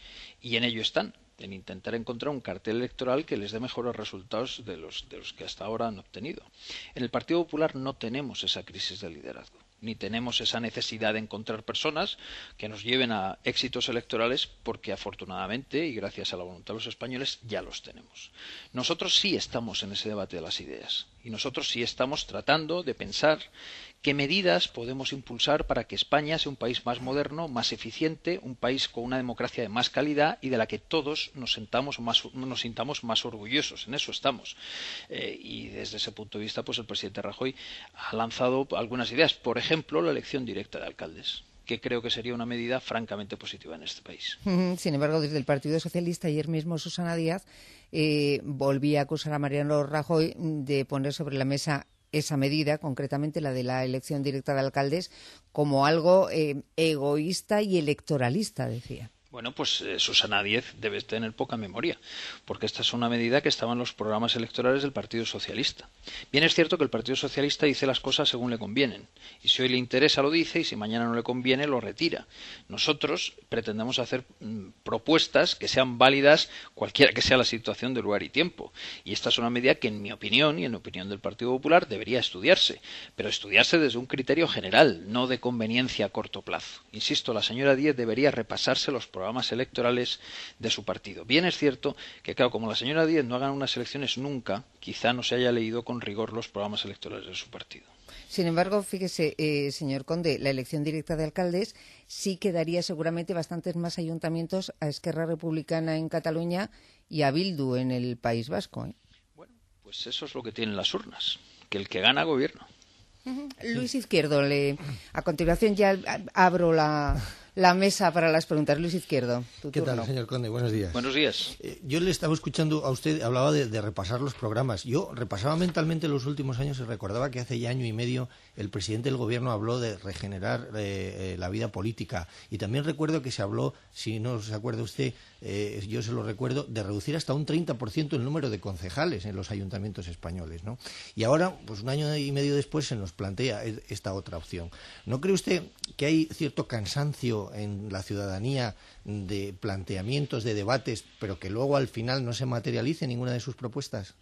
Y en ello están, en intentar encontrar un cartel electoral que les dé mejores resultados de los, de los que hasta ahora han obtenido. En el Partido Popular no tenemos esa crisis de liderazgo, ni tenemos esa necesidad de encontrar personas que nos lleven a éxitos electorales, porque afortunadamente, y gracias a la voluntad de los españoles, ya los tenemos. Nosotros sí estamos en ese debate de las ideas, y nosotros sí estamos tratando de pensar qué medidas podemos impulsar para que España sea un país más moderno, más eficiente, un país con una democracia de más calidad y de la que todos nos sintamos más, nos sintamos más orgullosos. En eso estamos. Eh, y desde ese punto de vista, pues el presidente Rajoy ha lanzado algunas ideas. Por ejemplo, la elección directa de alcaldes, que creo que sería una medida francamente positiva en este país. Sin embargo, desde el Partido Socialista, ayer mismo Susana Díaz eh, volvía a acusar a Mariano Rajoy de poner sobre la mesa esa medida, concretamente la de la elección directa de alcaldes, como algo eh, egoísta y electoralista, decía. Bueno, pues eh, Susana Díaz debe tener poca memoria, porque esta es una medida que estaba en los programas electorales del Partido Socialista. Bien es cierto que el Partido Socialista dice las cosas según le convienen, y si hoy le interesa lo dice, y si mañana no le conviene lo retira. Nosotros pretendemos hacer mm, propuestas que sean válidas cualquiera que sea la situación de lugar y tiempo, y esta es una medida que, en mi opinión y en la opinión del Partido Popular, debería estudiarse, pero estudiarse desde un criterio general, no de conveniencia a corto plazo. Insisto, la señora Díaz debería repasarse los programas programas electorales de su partido. Bien es cierto que, claro, como la señora Díaz no ha ganado unas elecciones nunca, quizá no se haya leído con rigor los programas electorales de su partido. Sin embargo, fíjese, eh, señor Conde, la elección directa de alcaldes sí que daría seguramente bastantes más ayuntamientos a Esquerra Republicana en Cataluña y a Bildu en el País Vasco, ¿eh? Bueno, pues eso es lo que tienen las urnas, que el que gana gobierna. Uh-huh. Luis Izquierdo, le, a continuación ya abro la... la mesa para las preguntas. Luis Izquierdo, tu ¿Qué turno. tal, señor Conde? Buenos días. Buenos días. Eh, yo le estaba escuchando a usted, hablaba de, de repasar los programas. Yo repasaba mentalmente los últimos años y recordaba que hace ya año y medio el presidente del gobierno habló de regenerar eh, eh, la vida política. Y también recuerdo que se habló, si no se acuerda usted, eh, yo se lo recuerdo, de reducir hasta un treinta por ciento el número de concejales en los ayuntamientos españoles, ¿no? Y ahora, pues un año y medio después, se nos plantea esta otra opción. ¿No cree usted que hay cierto cansancio en la ciudadanía de planteamientos, de debates, pero que luego al final no se materialice ninguna de sus propuestas?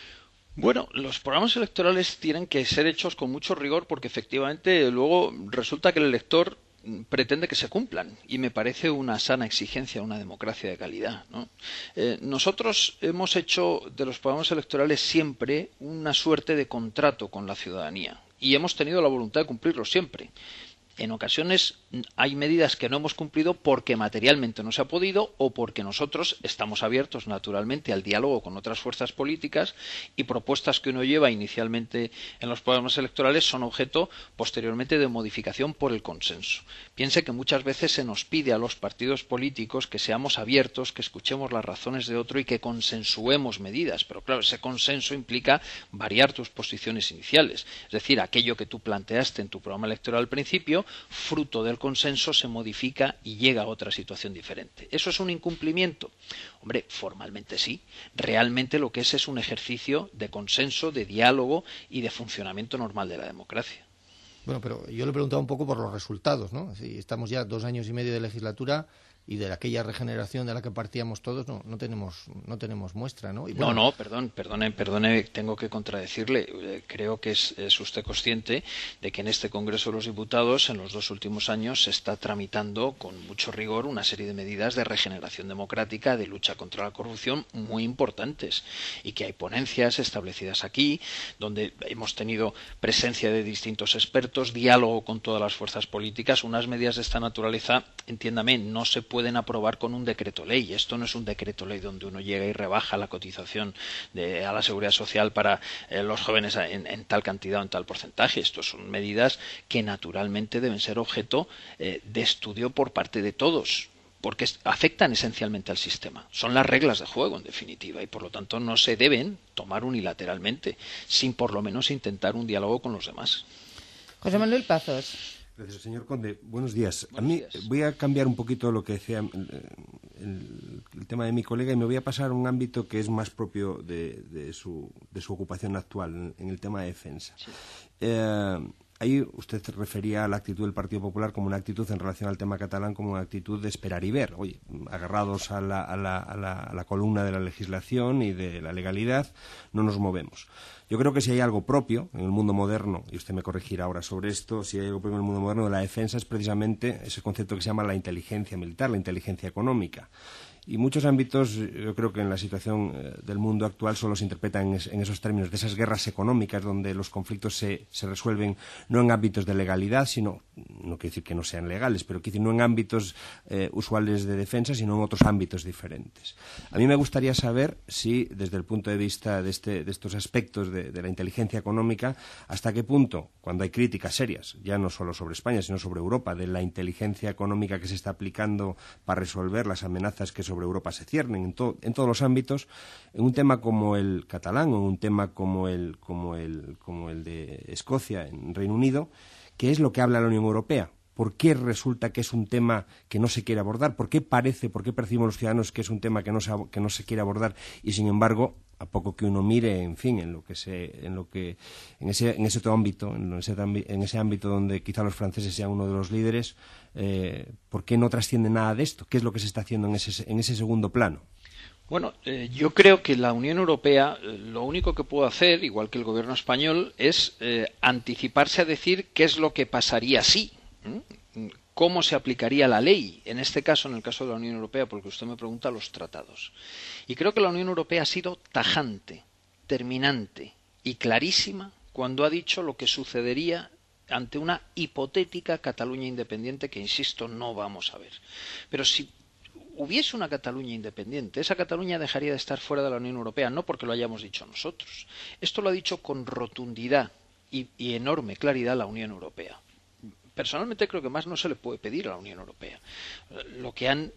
Bueno, los programas electorales tienen que ser hechos con mucho rigor, porque efectivamente luego resulta que el elector pretende que se cumplan, y me parece una sana exigencia, una democracia de calidad, ¿no? Eh, nosotros hemos hecho de los programas electorales siempre una suerte de contrato con la ciudadanía, y hemos tenido la voluntad de cumplirlos siempre. En ocasiones hay medidas que no hemos cumplido porque materialmente no se ha podido, o porque nosotros estamos abiertos naturalmente al diálogo con otras fuerzas políticas, y propuestas que uno lleva inicialmente en los programas electorales son objeto posteriormente de modificación por el consenso. Piense que muchas veces se nos pide a los partidos políticos que seamos abiertos, que escuchemos las razones de otro y que consensuemos medidas, pero claro, ese consenso implica variar tus posiciones iniciales, es decir, aquello que tú planteaste en tu programa electoral al principio, fruto del consenso, se modifica y llega a otra situación diferente. ¿Eso es un incumplimiento? Hombre, formalmente sí. Realmente lo que es es un ejercicio de consenso, de diálogo y de funcionamiento normal de la democracia. Bueno, pero yo le preguntaba un poco por los resultados, ¿no? Si estamos ya dos años y medio de legislatura y de aquella regeneración de la que partíamos todos no, no tenemos no tenemos muestra, ¿no? Y bueno, no, no, perdón, perdone, perdone, tengo que contradecirle. Creo que es, es usted consciente de que en este Congreso de los Diputados en los dos últimos años se está tramitando con mucho rigor una serie de medidas de regeneración democrática, de lucha contra la corrupción muy importantes, y que hay ponencias establecidas aquí donde hemos tenido presencia de distintos expertos, diálogo con todas las fuerzas políticas. Unas medidas de esta naturaleza, entiéndame, no se puede pueden aprobar con un decreto ley. Esto no es un decreto ley donde uno llega y rebaja la cotización de, a la seguridad social para eh, los jóvenes en, en tal cantidad o en tal porcentaje. Esto son medidas que naturalmente deben ser objeto eh, de estudio por parte de todos, porque afectan esencialmente al sistema. Son las reglas de juego, en definitiva, y por lo tanto no se deben tomar unilateralmente, sin por lo menos intentar un diálogo con los demás. José Manuel Pazos. Gracias, señor Conde. Buenos días. Buenos a mí días. Voy a cambiar un poquito lo que decía el, el, el tema de mi colega y me voy a pasar a un ámbito que es más propio de, de, su, de su ocupación actual, en, en el tema de defensa. Sí. Eh, Ahí usted se refería a la actitud del Partido Popular como una actitud en relación al tema catalán, como una actitud de esperar y ver. Oye, agarrados a la, a la, a la, a la columna de la legislación y de la legalidad, no nos movemos. Yo creo que si hay algo propio en el mundo moderno, y usted me corregirá ahora sobre esto, si hay algo propio en el mundo moderno de la defensa es precisamente ese concepto que se llama la inteligencia militar, la inteligencia económica. Y muchos ámbitos, yo creo que en la situación eh, del mundo actual solo se interpretan en, es, en esos términos de esas guerras económicas donde los conflictos se, se resuelven no en ámbitos de legalidad, sino, no quiere decir que no sean legales, pero quiere decir no en ámbitos eh, usuales de defensa, sino en otros ámbitos diferentes. A mí me gustaría saber si, desde el punto de vista de, este, de estos aspectos de, de la inteligencia económica, hasta qué punto, cuando hay críticas serias, ya no solo sobre España, sino sobre Europa, de la inteligencia económica que se está aplicando para resolver las amenazas que sobre Europa se ciernen en, to en todos los ámbitos, en un tema como el catalán o en un tema como el, como, el, como el de Escocia en Reino Unido, ¿qué es lo que habla la Unión Europea? ¿Por qué resulta que es un tema que no se quiere abordar? ¿Por qué parece, por qué percibimos los ciudadanos que es un tema que no se, que no se quiere abordar y, sin embargo, a poco que uno mire, en fin, en lo que se, en lo que, en ese, en ese otro ámbito, en ese, en ese ámbito donde quizá los franceses sean uno de los líderes, eh, ¿por qué no trasciende nada de esto? ¿Qué es lo que se está haciendo en ese, en ese segundo plano? Bueno, eh, yo creo que la Unión Europea eh, lo único que puede hacer, igual que el gobierno español, es eh, anticiparse a decir qué es lo que pasaría si. ¿Mm? ¿Cómo se aplicaría la ley? En este caso, en el caso de la Unión Europea, porque usted me pregunta los tratados. Y creo que la Unión Europea ha sido tajante, terminante y clarísima cuando ha dicho lo que sucedería ante una hipotética Cataluña independiente que, insisto, no vamos a ver. Pero si hubiese una Cataluña independiente, esa Cataluña dejaría de estar fuera de la Unión Europea, no porque lo hayamos dicho nosotros. Esto lo ha dicho con rotundidad y, y enorme claridad la Unión Europea. Personalmente creo que más no se le puede pedir a la Unión Europea. Lo que han,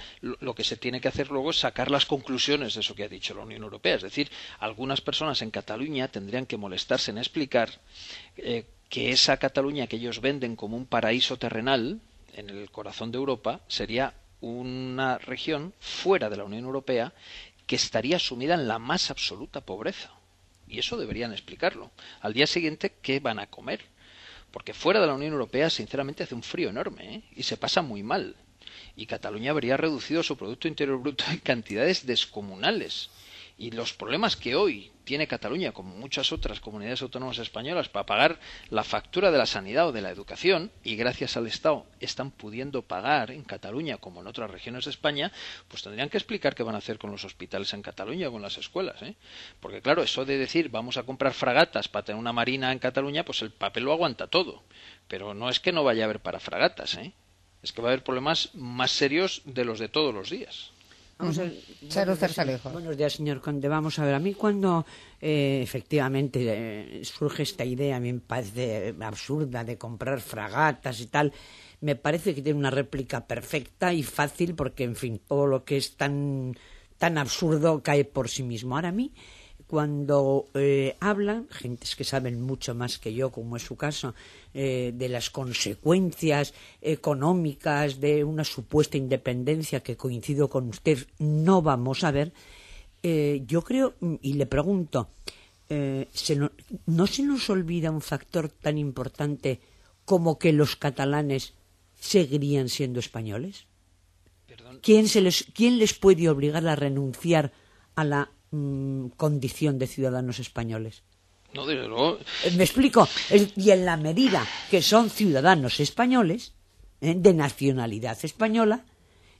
lo que se tiene que hacer luego es sacar las conclusiones de eso que ha dicho la Unión Europea. Es decir, algunas personas en Cataluña tendrían que molestarse en explicar eh, que esa Cataluña que ellos venden como un paraíso terrenal en el corazón de Europa sería una región fuera de la Unión Europea que estaría sumida en la más absoluta pobreza. Y eso deberían explicarlo. Al día siguiente, ¿qué van a comer? Porque fuera de la Unión Europea, sinceramente, hace un frío enorme, ¿eh? Y se pasa muy mal. Y Cataluña habría reducido su Producto Interior Bruto en cantidades descomunales. Y los problemas que hoy tiene Cataluña, como muchas otras comunidades autónomas españolas, para pagar la factura de la sanidad o de la educación, y gracias al Estado están pudiendo pagar en Cataluña como en otras regiones de España, pues tendrían que explicar qué van a hacer con los hospitales en Cataluña o con las escuelas, ¿eh? Porque claro, eso de decir vamos a comprar fragatas para tener una marina en Cataluña, pues el papel lo aguanta todo. Pero no es que no vaya a haber para fragatas, ¿eh? Es que va a haber problemas más serios de los de todos los días. Vamos a ver, Charo Zarzalejo. Buenos días, señor Conde. Vamos a ver, a mí cuando eh, efectivamente eh, surge esta idea, a mí me parece absurda de comprar fragatas y tal, me parece que tiene una réplica perfecta y fácil porque, en fin, todo lo que es tan, tan absurdo cae por sí mismo. Ahora a mí, cuando eh, hablan, gentes que saben mucho más que yo, como es su caso, eh, de las consecuencias económicas de una supuesta independencia que coincido con usted, no vamos a ver, eh, yo creo, y le pregunto, eh, ¿se no, ¿no se nos olvida un factor tan importante como que los catalanes seguirían siendo españoles? ¿Quién, se les, ¿Quién les puede obligar a renunciar a la condición de ciudadanos españoles? No, desde luego. Me explico. Y en la medida que son ciudadanos españoles, ¿eh? de nacionalidad española,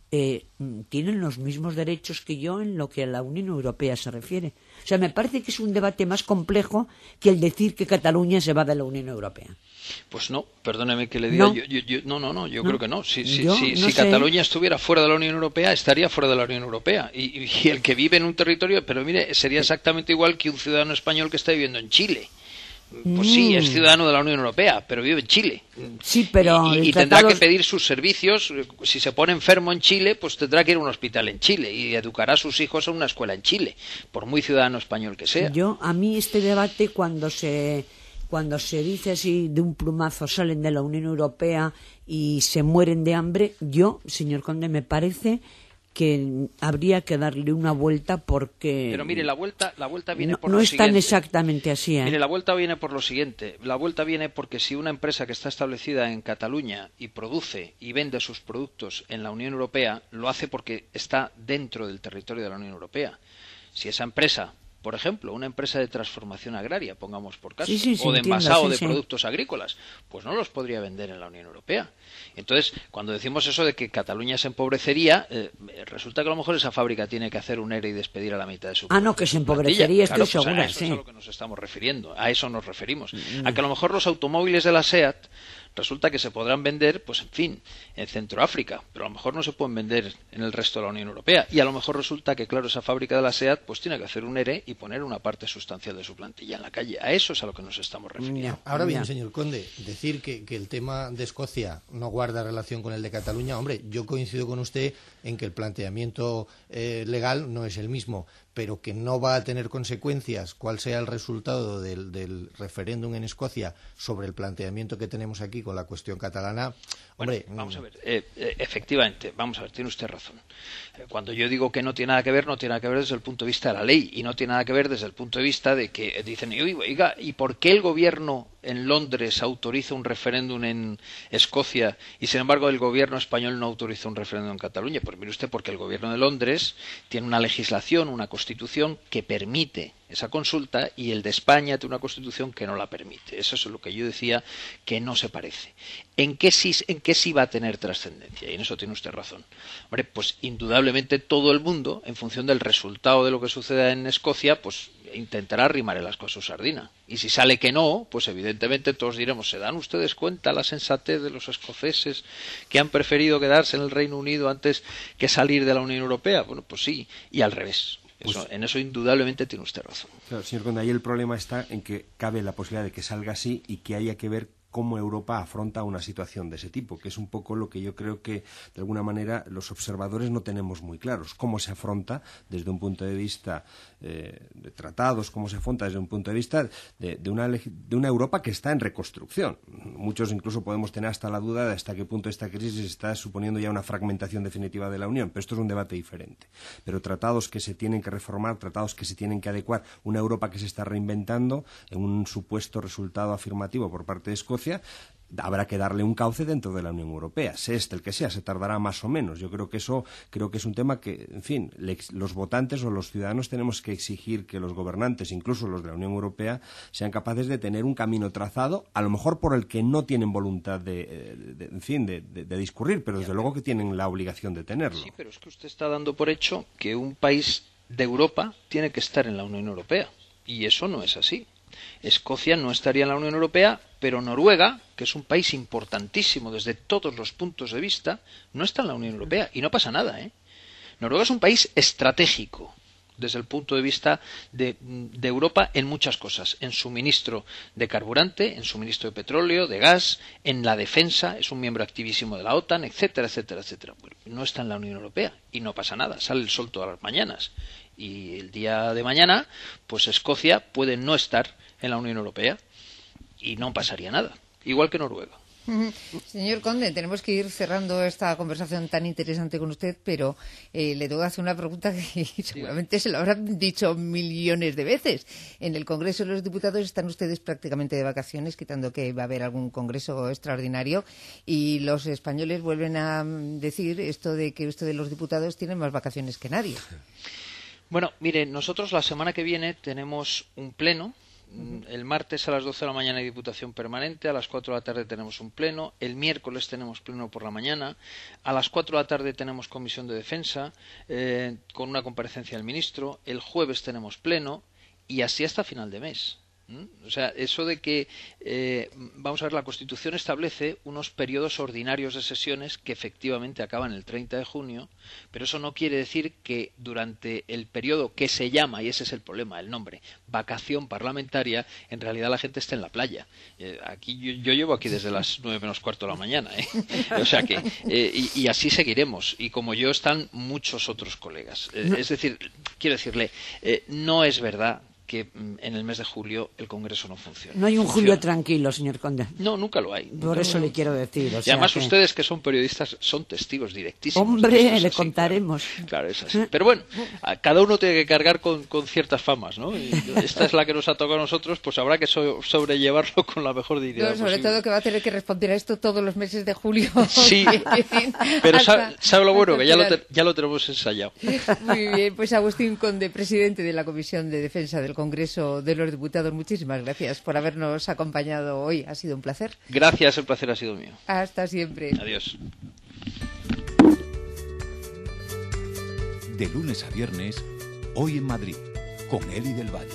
eh, tienen los mismos derechos que yo en lo que a la Unión Europea se refiere. O sea, me parece que es un debate más complejo que el decir que Cataluña se va de la Unión Europea. Pues no, perdóneme que le diga. No, yo, yo, yo, no, no, no, yo ¿No? creo que no. Si, si, Yo si, no si sé. Cataluña estuviera fuera de la Unión Europea, estaría fuera de la Unión Europea. Y, y el que vive en un territorio, pero mire, sería exactamente igual que un ciudadano español que está viviendo en Chile. Pues sí, es ciudadano de la Unión Europea, pero vive en Chile. Sí, pero Y, y el tendrá tratado- que pedir sus servicios. Si se pone enfermo en Chile, pues tendrá que ir a un hospital en Chile y educará a sus hijos en una escuela en Chile, por muy ciudadano español que sea. Yo, a mí este debate, cuando se, cuando se dice así de un plumazo, salen de la Unión Europea y se mueren de hambre, yo, señor Conde, me parece que habría que darle una vuelta porque Pero mire, la vuelta, la vuelta viene no, por no lo es tan siguiente. exactamente así. ¿eh? Mire, la vuelta viene por lo siguiente. La vuelta viene porque si una empresa que está establecida en Cataluña y produce y vende sus productos en la Unión Europea, lo hace porque está dentro del territorio de la Unión Europea. Si esa empresa, por ejemplo, una empresa de transformación agraria, pongamos por caso, Sí, sí, sí, o de entiendo, envasado sí, de sí. productos agrícolas, pues no los podría vender en la Unión Europea. Entonces, cuando decimos eso de que Cataluña se empobrecería, eh, resulta que a lo mejor esa fábrica tiene que hacer un ERE y despedir a la mitad de su Ah, no, que se plantilla. empobrecería, estoy Claro, pues segura, a eso sí. es a lo que nos estamos refiriendo, a eso nos referimos. Mm. A que a lo mejor los automóviles de la SEAT resulta que se podrán vender, pues en fin, en Centroáfrica, pero a lo mejor no se pueden vender en el resto de la Unión Europea. Y a lo mejor resulta que, claro, esa fábrica de la SEAT pues tiene que hacer un ERE y poner una parte sustancial de su plantilla en la calle. A eso es a lo que nos estamos refiriendo. Ahora bien, señor Conde, decir que, que el tema de Escocia no guarda relación con el de Cataluña, hombre, yo coincido con usted en que el planteamiento eh, legal no es el mismo, pero que no va a tener consecuencias cuál sea el resultado del, del referéndum en Escocia sobre el planteamiento que tenemos aquí con la cuestión catalana. Bueno, Hombre, vamos a ver, eh, eh, efectivamente, vamos a ver, tiene usted razón. Eh, cuando yo digo que no tiene nada que ver, no tiene nada que ver desde el punto de vista de la ley y no tiene nada que ver desde el punto de vista de que eh, dicen, oiga, ¿y por qué el gobierno en Londres autoriza un referéndum en Escocia y sin embargo el gobierno español no autoriza un referéndum en Cataluña? Pues mire usted, porque el gobierno de Londres tiene una legislación, una constitución que permite esa consulta y el de España tiene una constitución que no la permite. Eso es lo que yo decía que no se parece. ¿En qué sí, en qué sí va a tener trascendencia? Y en eso tiene usted razón. Hombre, pues indudablemente todo el mundo, en función del resultado de lo que suceda en Escocia, pues intentará arrimar el asco a su sardina. Y si sale que no, pues evidentemente todos diremos, ¿se dan ustedes cuenta la sensatez de los escoceses que han preferido quedarse en el Reino Unido antes que salir de la Unión Europea? Bueno, pues sí, y al revés. Eso, Pues, en eso indudablemente tiene usted razón. Claro, señor Conde, ahí el problema está en que cabe la posibilidad de que salga así y que haya que ver cómo Europa afronta una situación de ese tipo, que es un poco lo que yo creo que, de alguna manera, los observadores no tenemos muy claros. Cómo se afronta desde un punto de vista eh, de tratados, cómo se afronta desde un punto de vista de, de, una, de una Europa que está en reconstrucción. Muchos incluso podemos tener hasta la duda de hasta qué punto esta crisis está suponiendo ya una fragmentación definitiva de la Unión, pero esto es un debate diferente. Pero tratados que se tienen que reformar, tratados que se tienen que adecuar, una Europa que se está reinventando en un supuesto resultado afirmativo por parte de Escocia, habrá que darle un cauce dentro de la Unión Europea, sea este el que sea, se tardará más o menos. Yo creo que eso creo que es un tema que, en fin, le, los votantes o los ciudadanos tenemos que exigir que los gobernantes, incluso los de la Unión Europea, sean capaces de tener un camino trazado, a lo mejor por el que no tienen voluntad de, de, de en fin, de, de, de discurrir, pero desde luego que tienen la obligación de tenerlo. Sí, pero es que usted está dando por hecho que un país de Europa tiene que estar en la Unión Europea, y eso no es así. Escocia no estaría en la Unión Europea, pero Noruega, que es un país importantísimo desde todos los puntos de vista, no está en la Unión Europea y no pasa nada, ¿eh? Noruega es un país estratégico desde el punto de vista de, de Europa en muchas cosas, en suministro de carburante, en suministro de petróleo, de gas, en la defensa, es un miembro activísimo de la OTAN, etcétera, etcétera, etcétera. Bueno, no está en la Unión Europea y no pasa nada, sale el sol todas las mañanas. Y el día de mañana, pues Escocia puede no estar en la Unión Europea y no pasaría nada, igual que Noruega. Señor Conde, tenemos que ir cerrando esta conversación tan interesante con usted, pero eh, le tengo que hacer una pregunta que seguramente se lo habrán dicho millones de veces. En el Congreso de los Diputados están ustedes prácticamente de vacaciones, quitando que va a haber algún congreso extraordinario, y los españoles vuelven a decir esto de que ustedes los diputados tienen más vacaciones que nadie. Bueno, mire, nosotros la semana que viene tenemos un pleno El martes a las doce de la mañana hay Diputación Permanente, a las cuatro de la tarde tenemos un pleno, el miércoles tenemos pleno por la mañana, a las cuatro de la tarde tenemos Comisión de Defensa eh, con una comparecencia del ministro, el jueves tenemos pleno y así hasta final de mes. ¿Mm? O sea, eso de que, eh, vamos a ver, la Constitución establece unos periodos ordinarios de sesiones que efectivamente acaban el treinta de junio, pero eso no quiere decir que durante el periodo que se llama, y ese es el problema, el nombre, vacación parlamentaria, en realidad la gente esté en la playa. Eh, aquí yo, yo llevo aquí desde las nueve menos cuarto de la mañana, ¿eh? O sea que, eh, y, y así seguiremos, y como yo están muchos otros colegas. Eh, es decir, quiero decirle, eh, no es verdad que en el mes de julio el Congreso no funciona. No hay un funciona. julio tranquilo, señor Conde. No, nunca lo hay. Por no, eso no. le quiero decir. O y sea además que... ustedes, que son periodistas, son testigos directísimos. Hombre, le contaremos. Claro, claro, es así. Pero bueno, a cada uno tiene que cargar con, con ciertas famas, ¿no? Y esta es la que nos ha tocado a nosotros, pues habrá que so sobrellevarlo con la mejor dignidad no, sobre posible. todo que va a tener que responder a esto todos los meses de julio. Sí, pero sabe, sabe lo bueno, que ya lo, te, ya lo tenemos ensayado. Muy bien, pues Agustín Conde, presidente de la Comisión de Defensa del Congreso de los Diputados, muchísimas gracias por habernos acompañado hoy. Ha sido un placer. Gracias, el placer ha sido mío. Hasta siempre. Adiós. De lunes a viernes, Hoy en Madrid, con Eli del Valle.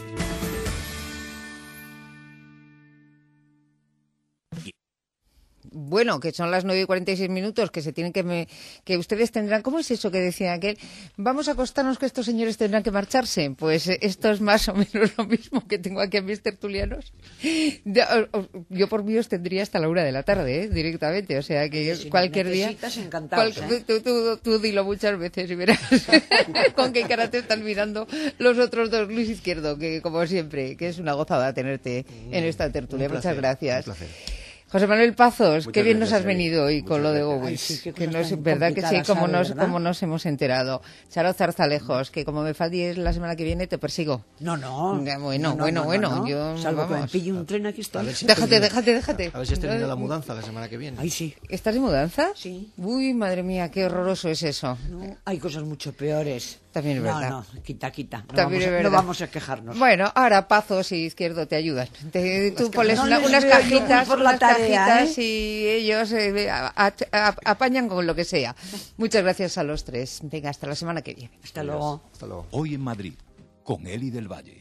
Bueno, que son las nueve y cuarenta y seis minutos, que se tienen que... Me, que ustedes tendrán... ¿Cómo es eso que decía aquel? Vamos a acostarnos que estos señores tendrán que marcharse. Pues esto es más o menos lo mismo que tengo aquí a mis tertulianos. Yo por mí os tendría hasta la una de la tarde, ¿eh? Directamente. O sea que si cualquier día... Encantados, cual, ¿eh? tú, tú, tú dilo muchas veces y verás con qué cara te están mirando los otros dos. Luis Izquierdo, que como siempre, que es una gozada tenerte en esta tertulia. Un placer, Muchas gracias. un placer. José Manuel Pazos, Muchas qué bien gracias, nos has venido hoy con lo de Gowis, sí, que no es verdad que sí, como nos, como nos hemos enterado. Charo Zarzalejos, que como me falles la semana que viene te persigo. No, no. Ya, bueno, no, no, bueno, no, bueno, no. yo Salvo vamos. que me pille un tren, aquí está. Si déjate, déjate, déjate. A ver si has terminado la mudanza la semana que viene. Ay, sí. ¿Estás de mudanza? Sí. Uy, madre mía, qué horroroso es eso. No, hay cosas mucho peores. También es no, verdad. No, quita, quita. No, También vamos, es a, verdad. no vamos a quejarnos. Bueno, ahora Pazos y Izquierdo te ayudan. Te, tú pones no una, les unas veo yo cajitas, por la unas tarea, cajitas ¿eh? y ellos eh, a, a, a, apañan con lo que sea. Muchas gracias a los tres. Venga, hasta la semana que viene. Hasta luego. Hasta luego. Hoy en Madrid, con Eli del Valle.